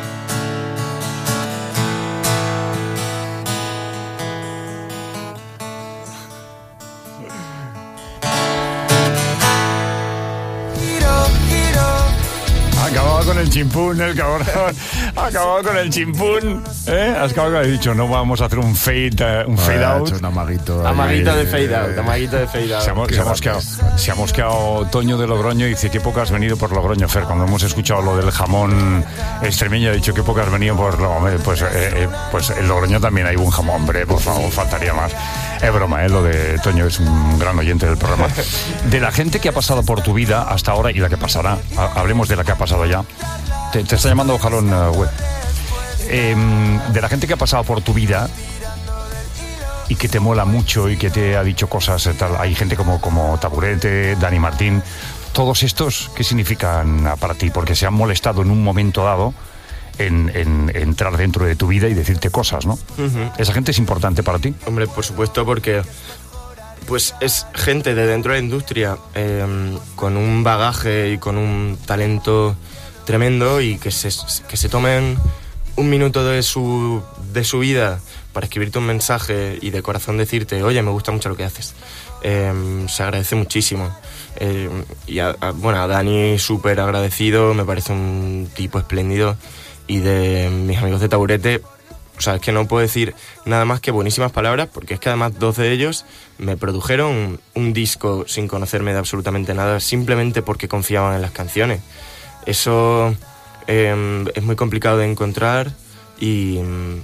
Acababa con el chimpún, el cabrón. Acababa con el chimpún. ¿Eh? Has acabado de dicho, no vamos a hacer un fade, uh, un fade out. Un amaguito. Amaguito de fade out, amaguito de fade out. Se ha, se ha mosqueado, se ha mosqueado Toño de Logroño y dice, qué poco has venido por Logroño, Fer. Cuando hemos escuchado lo del jamón extremeño, ha dicho, qué poco has venido por Logroño. Pues, eh, eh, pues en Logroño también hay buen jamón, hombre, por favor, faltaría más. Es broma, ¿eh? Lo de Toño es un gran oyente del programa. De la gente que ha pasado por tu vida hasta ahora y la que pasará, hablemos de la que ha pasado ya. Te, te está llamando Jalón uh, Web. Eh, de la gente que ha pasado por tu vida y que te mola mucho y que te ha dicho cosas, tal, hay gente como, como Taburete, Dani Martín. Todos estos, ¿qué significan para ti? Porque se han molestado en un momento dado en, en, en entrar dentro de tu vida y decirte cosas, ¿no? Uh-huh. ¿Esa gente es importante para ti? Hombre, por supuesto, porque pues es gente de dentro de la industria eh, con un bagaje y con un talento tremendo, y que se, que se tomen un minuto de su, de su vida para escribirte un mensaje y de corazón decirte, oye, me gusta mucho lo que haces. Eh, se agradece muchísimo. Eh, y a, a, bueno, a Dani súper agradecido, me parece un tipo espléndido. Y de mis amigos de Taburete, o sea, es que no puedo decir nada más que buenísimas palabras, porque es que además dos de ellos me produjeron un disco sin conocerme de absolutamente nada, simplemente porque confiaban en las canciones. Eso eh, es muy complicado de encontrar y,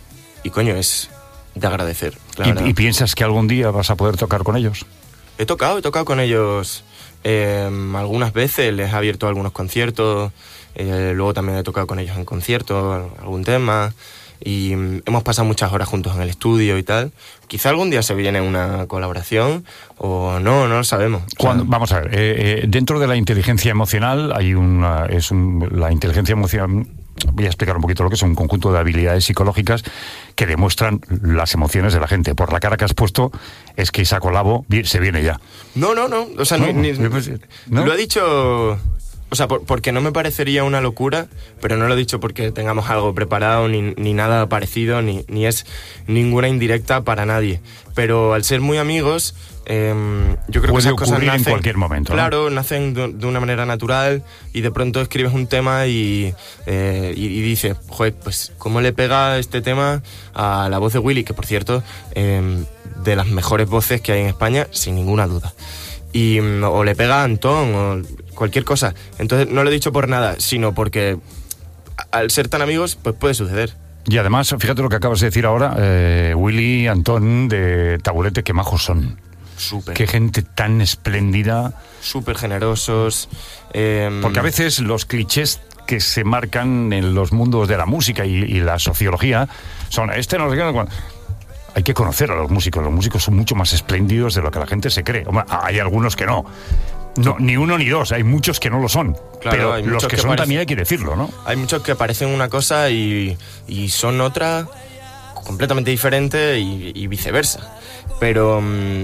y coño, es de agradecer. ¿Y, ¿Y piensas que algún día vas a poder tocar con ellos? He tocado, he tocado con ellos eh, algunas veces, les he abierto algunos conciertos, eh, luego también he tocado con ellos en conciertos, algún tema, y hemos pasado muchas horas juntos en el estudio y tal. Quizá algún día se viene una colaboración o no, no lo sabemos. Cuando, vamos a ver, eh, eh, dentro de la inteligencia emocional hay una, es un, la inteligencia emocional, voy a explicar un poquito lo que es, un conjunto de habilidades psicológicas que demuestran las emociones de la gente. Por la cara que has puesto, es que esa colabo se viene ya. No, no, no, o sea, no, ni, ni, ¿no? Lo he dicho... O sea, por, porque no me parecería una locura, pero no lo he dicho porque tengamos algo preparado, ni, ni nada parecido, ni, ni es ninguna indirecta para nadie. Pero al ser muy amigos, eh, yo creo puede que esas cosas nacen... en cualquier momento, Claro, ¿no? nacen de, de una manera natural, y de pronto escribes un tema y, eh, y, y dices, joder, pues ¿cómo le pega este tema a la voz de Willy? Que, por cierto, eh, de las mejores voces que hay en España, sin ninguna duda. Y, o le pega a Antón, o cualquier cosa. Entonces no lo he dicho por nada, sino porque al ser tan amigos, pues puede suceder. Y además, fíjate lo que acabas de decir ahora, eh, Willy, Antón de Taburete, qué majos son. Súper. Qué gente tan espléndida. Súper generosos. Eh, Porque a veces los clichés que se marcan en los mundos de la música y, y la sociología son, este no sé qué... Hay que conocer a los músicos. Los músicos son mucho más espléndidos de lo que la gente se cree. Hombre, hay algunos que no. No, ni uno ni dos, hay muchos que no lo son. Claro, pero hay los que, que son parece... también hay que decirlo, ¿no? Hay muchos que parecen una cosa y, y son otra completamente diferente, y, y viceversa. Pero,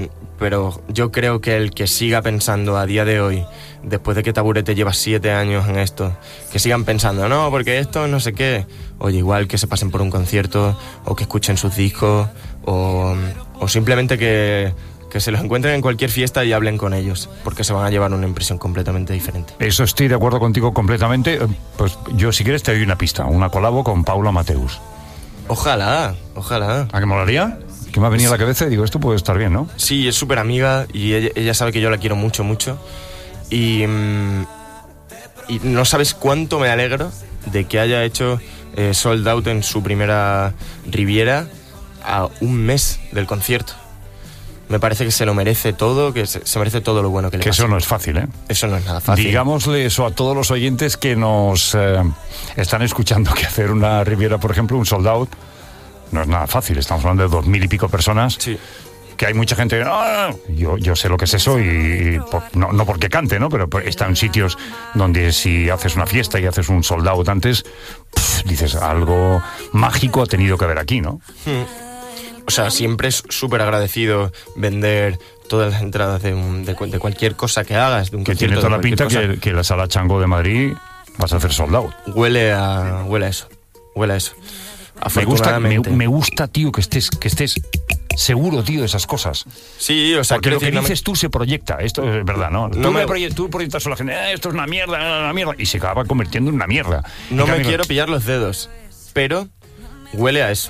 pero yo creo que el que siga pensando a día de hoy, después de que Taburete lleva siete años en esto, que sigan pensando, no, porque esto no sé qué. Oye, igual que se pasen por un concierto, o que escuchen sus discos, o, o simplemente que... que se los encuentren en cualquier fiesta y hablen con ellos, porque se van a llevar una impresión completamente diferente. Eso estoy de acuerdo contigo completamente. Pues yo, si quieres, te doy una pista, una colabo con Paula Mateus. Ojalá, ojalá. ¿A qué molaría? Que me ha venido a la cabeza y digo, esto puede estar bien, ¿no? Sí, es súper amiga y ella, ella sabe que yo la quiero mucho, mucho. Y, mmm, y no sabes cuánto me alegro de que haya hecho eh, sold out en su primera Riviera a un mes del concierto. Me parece que se lo merece todo, que se, se merece todo lo bueno que le Que pasa. eso no es fácil, ¿eh? Eso no es nada fácil. Digámosle eso a todos los oyentes que nos eh, están escuchando, que hacer una Riviera, por ejemplo, un sold out, no es nada fácil. Estamos hablando de dos mil y pico personas. Sí. Que hay mucha gente, ¡ah! yo, yo sé lo que es eso y, y por, no, no porque cante, ¿no? Pero está en sitios donde si haces una fiesta y haces un sold out antes, pff, dices, algo mágico ha tenido que haber aquí, ¿no? Hmm. O sea, siempre es súper agradecido vender todas las entradas de, un, de, de cualquier cosa que hagas. De un que tiene toda la pinta que, que la Sala Chango de Madrid vas a hacer sold out. Huele a, huele a eso, huele a eso. Me gusta, me, me gusta, tío, que estés, que estés seguro, tío, de esas cosas. Sí, o sea, porque lo que decir, dices no me... tú se proyecta, esto es verdad, ¿no? no tú, me... proyectas, tú proyectas a la gente, eh, esto es una mierda, una mierda, y se acaba convirtiendo en una mierda. No en me cambio, quiero pillar los dedos, pero huele a eso.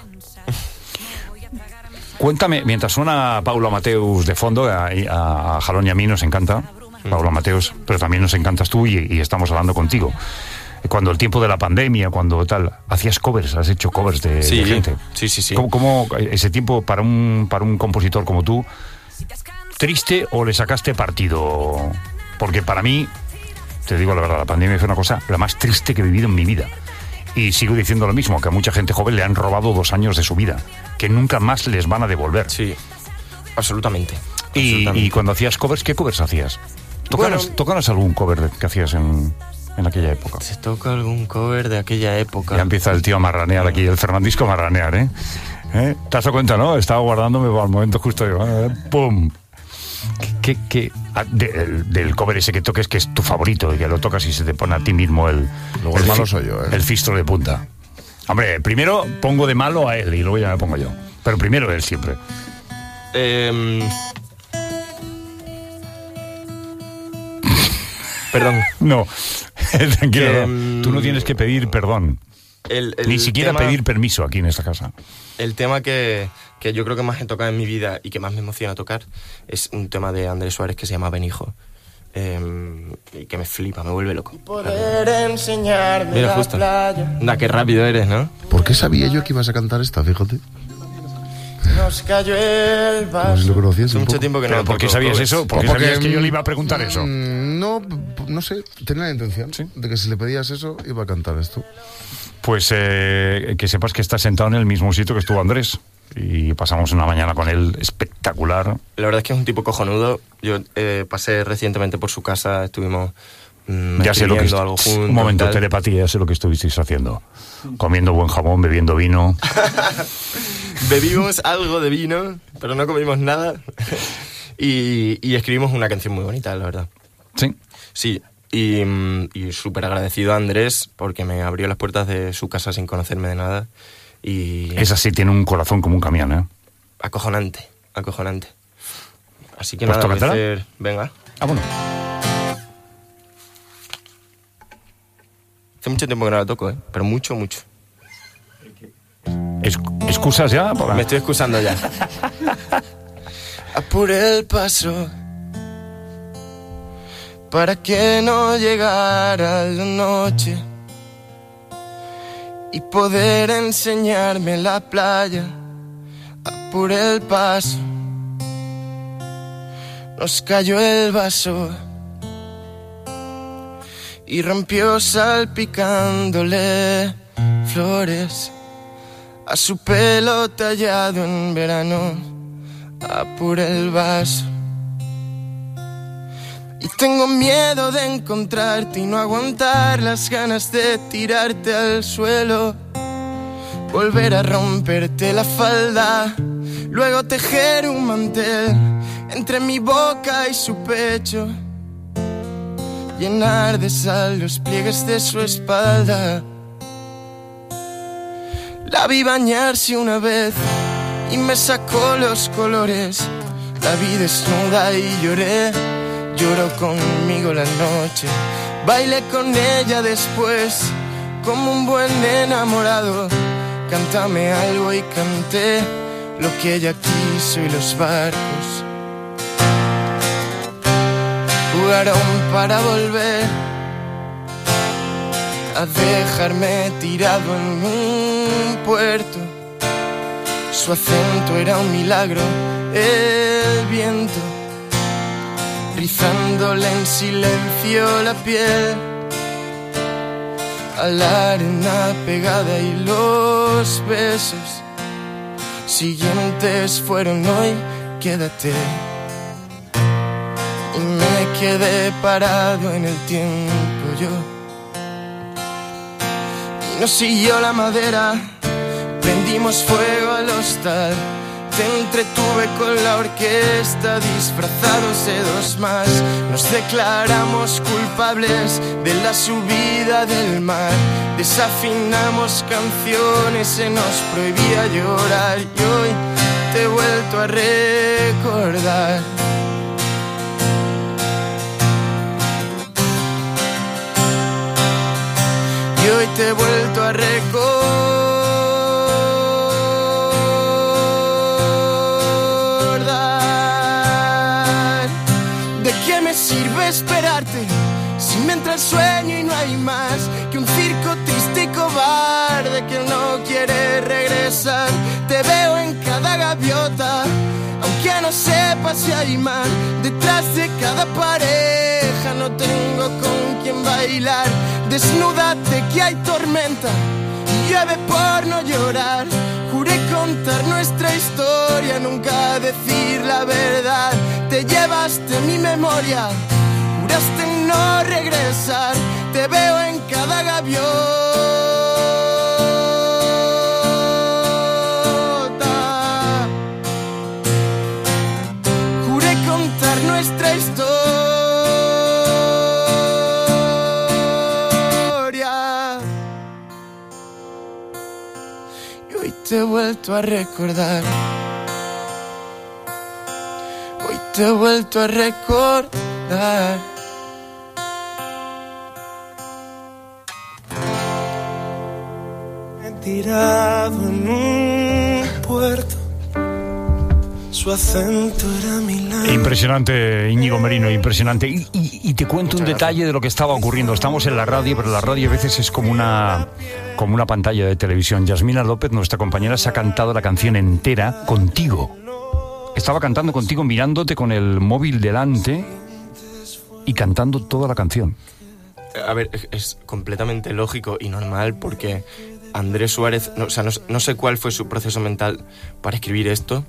Cuéntame, mientras suena Paula Mateus de fondo, a, a, a Jalón y a mí nos encanta, mm. Paula Mateus, pero también nos encantas tú y, y estamos hablando contigo. Cuando el tiempo de la pandemia, cuando tal, hacías covers, has hecho covers de, sí, de gente. Sí, sí, sí. ¿Cómo, cómo ese tiempo para un, para un compositor como tú, triste o le sacaste partido? Porque para mí, te digo la verdad, la pandemia fue una cosa la más triste que he vivido en mi vida. Y sigo diciendo lo mismo, que a mucha gente joven le han robado dos años de su vida, que nunca más les van a devolver. Sí, absolutamente. Y, absolutamente. y cuando hacías covers, ¿qué covers hacías? Tócanos, Bueno, tócanos algún cover que hacías en... en aquella época. Se toca algún cover de aquella época. Ya empieza el tío a marranear aquí, el Fernandisco a marranear, ¿eh? ¿Eh? ¿Te has dado cuenta, no? Estaba guardándome para el momento justo. ¿eh? ¡Pum! ¿Qué, qué, de, el, del cover ese que toques, que es tu favorito, y que lo tocas y se te pone a ti mismo el... Luego el malo soy yo, ¿eh? El fistro de punta. Hombre, primero pongo de malo a él y luego ya me pongo yo. Pero primero él siempre. Eh... Perdón. No, tranquilo, que, no. Tú no tienes que pedir perdón. El, el Ni siquiera tema, pedir permiso aquí en esta casa. El tema que, que yo creo que más he tocado en mi vida y que más me emociona tocar es un tema de Andrés Suárez que se llama Benijo. Eh, y que me flipa, me vuelve loco. Poder enseñarme Mira, la justo. playa. Da, qué rápido eres, ¿no? ¿Por qué sabía yo que ibas a cantar esta? Fíjate. Nos cayó el Como si vaso. lo conocías Hace un mucho poco. tiempo que no. ¿Pero por qué toco sabías covers. eso? ¿Por qué Porque, sabías que yo le iba a preguntar eso? Mm, No, no sé, tenía la intención, ¿Sí? de que si le pedías eso, iba a cantar esto. Pues eh, que sepas que estás sentado en el mismo sitio que estuvo Andrés. Y pasamos una mañana con él espectacular. La verdad es que es un tipo cojonudo. Yo eh, pasé recientemente por su casa, estuvimos mmm, Ya sé lo que est- algo juntos. Un momento, tal. telepatía, ya sé lo que estuvisteis haciendo. Comiendo buen jamón, bebiendo vino. Bebimos algo de vino, pero no comimos nada. y, y escribimos una canción muy bonita, la verdad. Sí. Sí, y, mm, y súper agradecido a Andrés porque me abrió las puertas de su casa sin conocerme de nada. Y Esa sí tiene un corazón como un camión, ¿eh? acojonante, acojonante. Así que Pues nada, voy a tócatela. hacer... Venga. Ah, bueno. Hace mucho tiempo que no la toco, ¿eh? Pero mucho, mucho. Es- ¿Excusas ya? Para- Me estoy excusando ya. Apuré el paso para que no llegara la noche y poder enseñarme la playa. Apuré el paso, nos cayó el vaso y rompió salpicándole flores a su pelo tallado en verano. Apuré el vaso y tengo miedo de encontrarte y no aguantar las ganas de tirarte al suelo, volver a romperte la falda, luego tejer un mantel entre mi boca y su pecho, llenar de sal los pliegues de su espalda. La vi bañarse una vez y me sacó los colores La vi desnuda y lloré, lloró conmigo la noche. Bailé con ella después, como un buen enamorado. Cántame algo y canté lo que ella quiso y los barcos jugaron para volver a dejarme tirado en un puerto. Su acento era un milagro, el viento rizándole en silencio la piel a la arena pegada, y los besos siguientes fueron hoy, quédate. Y me quedé parado en el tiempo yo, y nos siguió la madera, prendimos fuego al hostal. Te entretuve con la orquesta, disfrazados de dos más. Nos declaramos culpables de la subida del mar. Desafinamos canciones, se nos prohibía llorar. Y hoy te he vuelto a recordar. Y hoy te he vuelto a recordar. Sirve esperarte si me entra el sueño y no hay más que un circo triste y cobarde que no quiere regresar. Te veo en cada gaviota, aunque no sepas si hay mar. Detrás de cada pareja no tengo con quién bailar. Desnúdate que hay tormenta y llueve por no llorar. Juré contar nuestra historia, nunca decir la verdad. Te llevaste mi memoria, juraste no regresar. Te veo en cada gaviota. Juré contar nuestra historia. Y hoy te he vuelto a recordar. Te he vuelto a recordar. He tirado en un puerto. Su acento era milagro. Impresionante, Íñigo Merino, impresionante. Y, y, y te cuento un detalle de lo que estaba ocurriendo. Estamos en la radio, pero la radio a veces es como una, como una pantalla de televisión. Yasmina López, nuestra compañera, se ha cantado la canción entera contigo. Estaba cantando contigo, mirándote con el móvil delante y cantando toda la canción. A ver, es completamente lógico y normal porque Andrés Suárez, no, o sea, no, no sé cuál fue su proceso mental para escribir esto,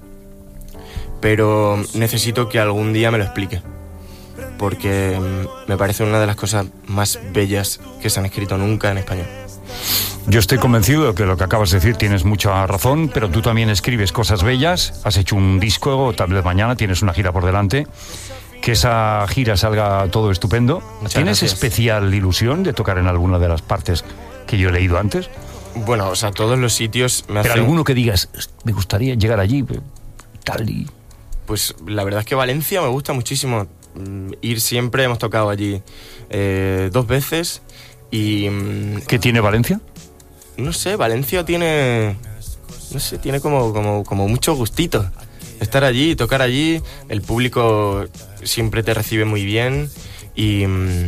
pero necesito que algún día me lo explique, porque me parece una de las cosas más bellas que se han escrito nunca en español. Yo estoy convencido de que lo que acabas de decir tienes mucha razón, pero tú también escribes cosas bellas, has hecho un disco, tal vez mañana tienes una gira por delante, que esa gira salga todo estupendo. Muchas ¿Tienes gracias. especial ilusión de tocar en alguna de las partes que yo he leído antes? Bueno, o sea, todos los sitios me hacen... Pero alguno que digas, me gustaría llegar allí, tal y... Pues la verdad es que Valencia me gusta muchísimo. Ir siempre, hemos tocado allí eh, dos veces y... ¿Qué tiene Valencia? No sé, Valencia tiene, no sé, tiene como, como, como mucho gustito. Estar allí, tocar allí, el público siempre te recibe muy bien y,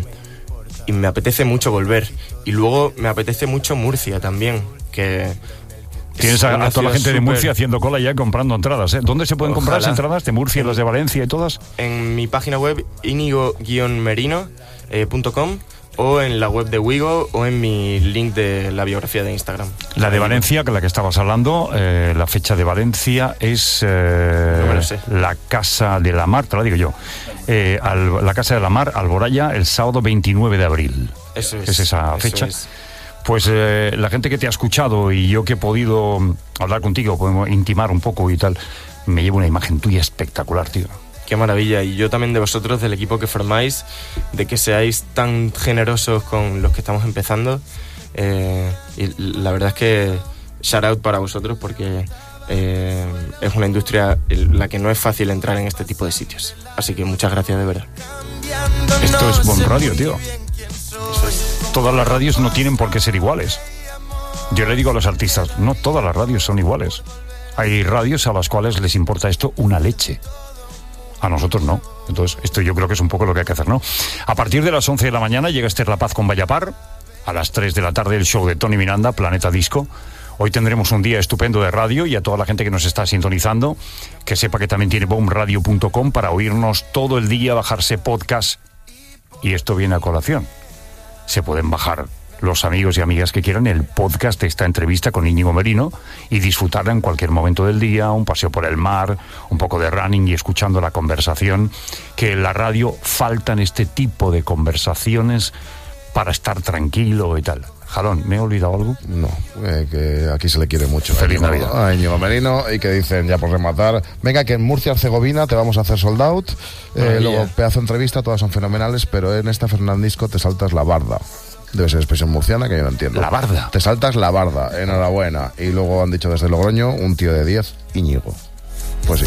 y me apetece mucho volver. Y luego me apetece mucho Murcia también, que... Tienes a, a toda la gente super... de Murcia haciendo cola ya comprando entradas, ¿eh? ¿Dónde se pueden Ojalá. comprar las entradas de Murcia, las de Valencia y todas? En mi página web, íñigo guion merino punto com. O en la web de Wigo o en mi link de la biografía de Instagram. La de Valencia, que la que estabas hablando, eh, la fecha de Valencia es eh, no me lo sé. la Casa de la Mar, te lo digo yo. Eh, al, la Casa de la Mar, Alboraya, el sábado veintinueve de abril. Eso es. Es esa eso fecha. Es. Pues eh, la gente que te ha escuchado y yo que he podido hablar contigo, podemos intimar un poco y tal, me llevo una imagen tuya espectacular, tío. Qué maravilla. Y yo también de vosotros, del equipo que formáis, de que seáis tan generosos con los que estamos empezando. Eh, y la verdad es que shout out para vosotros porque eh, es una industria en la que no es fácil entrar en este tipo de sitios. Así que muchas gracias de verdad. Esto es Bon Radio, tío. Todas las radios no tienen por qué ser iguales. Yo le digo a los artistas, no todas las radios son iguales. Hay radios a las cuales les importa esto una leche. A nosotros no. Entonces, esto yo creo que es un poco lo que hay que hacer, ¿no? A partir de las once de la mañana llega Esther La Paz con Vallapar. A las tres de la tarde el show de Tony Miranda, Planeta Disco. Hoy tendremos un día estupendo de radio, y a toda la gente que nos está sintonizando, que sepa que también tiene bom radio punto com para oírnos todo el día, bajarse podcast. Y esto viene a colación. Se pueden bajar los amigos y amigas que quieran el podcast de esta entrevista con Íñigo Merino y disfrutarla en cualquier momento del día, un paseo por el mar, un poco de running y escuchando la conversación, que en la radio faltan este tipo de conversaciones para estar tranquilo y tal. Jalón, ¿me he olvidado algo? No, eh, que aquí se le quiere mucho. Feliz a Navidad. A Íñigo Merino, y que dicen, ya por rematar, venga, que en Murcia, Herzegovina te vamos a hacer sold out. Eh, luego, pedazo de entrevista, todas son fenomenales, pero en esta Fernandisco te saltas la barda. Debe ser expresión murciana que yo no entiendo. La barda. Te saltas la barda, enhorabuena. Y luego han dicho desde Logroño, un tío de diez, Íñigo. Pues sí.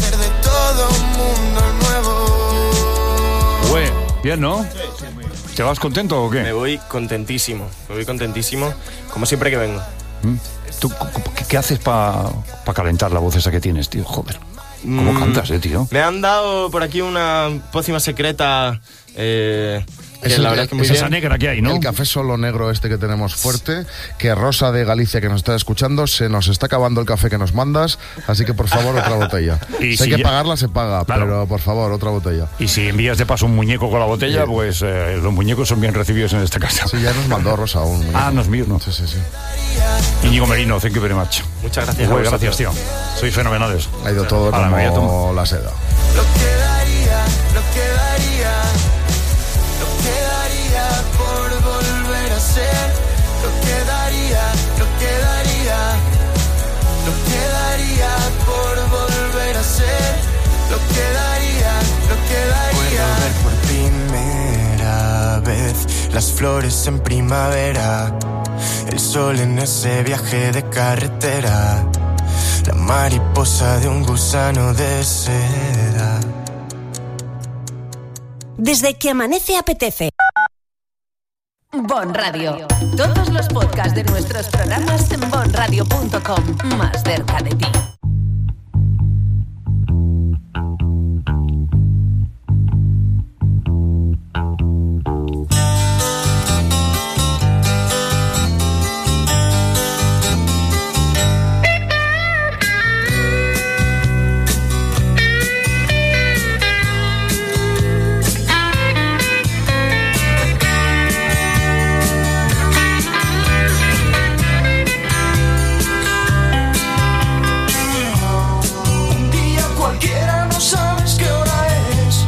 Ué, bien, ¿no? ¿Te vas contento o qué? Me voy contentísimo, me voy contentísimo, como siempre que vengo. ¿Tú qué, qué haces para pa calentar la voz esa que tienes, tío? Joder, ¿cómo Mm, cantas, eh, tío? Me han dado por aquí una pócima secreta, eh, que Es la el- verdad es que muy es bien. esa negra que hay, ¿no? El café solo negro este que tenemos fuerte, que Rosa de Galicia, que nos está escuchando, se nos está acabando el café que nos mandas, así que por favor otra botella. Y si si hay que ya- pagarla, se paga, Claro. pero por favor otra botella. Y si envías de paso un muñeco con la botella, pues eh, los muñecos son bien recibidos en esta casa. Sí, ya nos mandó Rosa un muñeco. Ah, no es mío, ¿no? Sí, sí, sí. Íñigo Merino, thank you very much. Muchas gracias a Muy vosotros. gracias, tío. Sois fenomenales. Ha ido todo Ahora, me voy a tomar. como la seda. Lo que daría, lo que daría, lo que daría por volver a ser. Lo que daría, lo que daría, lo que daría por volver a ser. Lo que daría, lo que daría. Puedo ver por primera vez las flores en primavera, el sol en ese viaje de carretera, la mariposa de un gusano de seda. Desde que amanece apetece. Bon Radio. Todos los podcasts de nuestros programas en bon radio punto com. Más cerca de ti. Un día cualquiera no sabes qué hora es.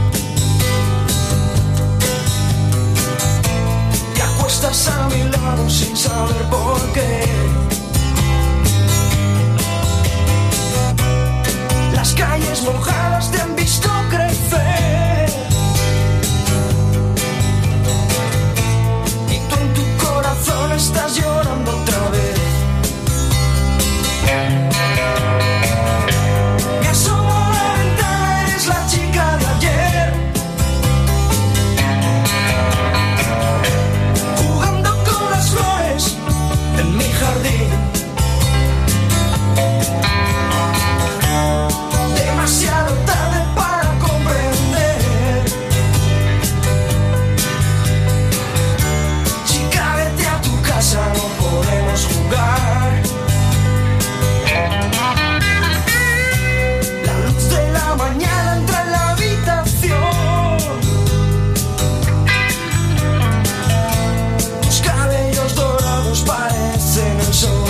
Te acuestas a mi lado sin saber por qué. Las calles mojadas te han visto crecer. Y tú en tu corazón estás llorando otra vez. Me asomo a la ventana, eres la chica de ayer, jugando con las flores en mi jardín. Demasiado tarde para comprender. Chica, vete a tu casa, no podemos jugar. La luz de la mañana entra en la habitación. Tus cabellos dorados parecen el sol.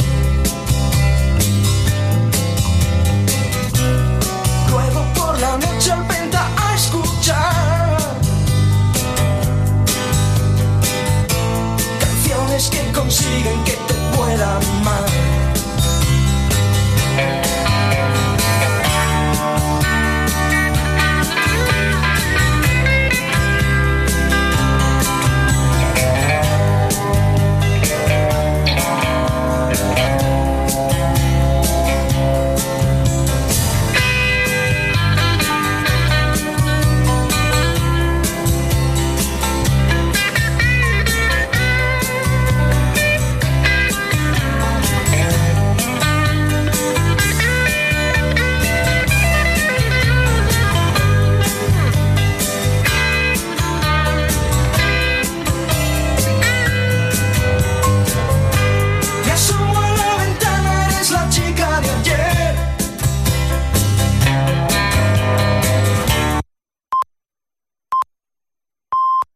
Luego por la noche al venta a escuchar canciones que consiguen que te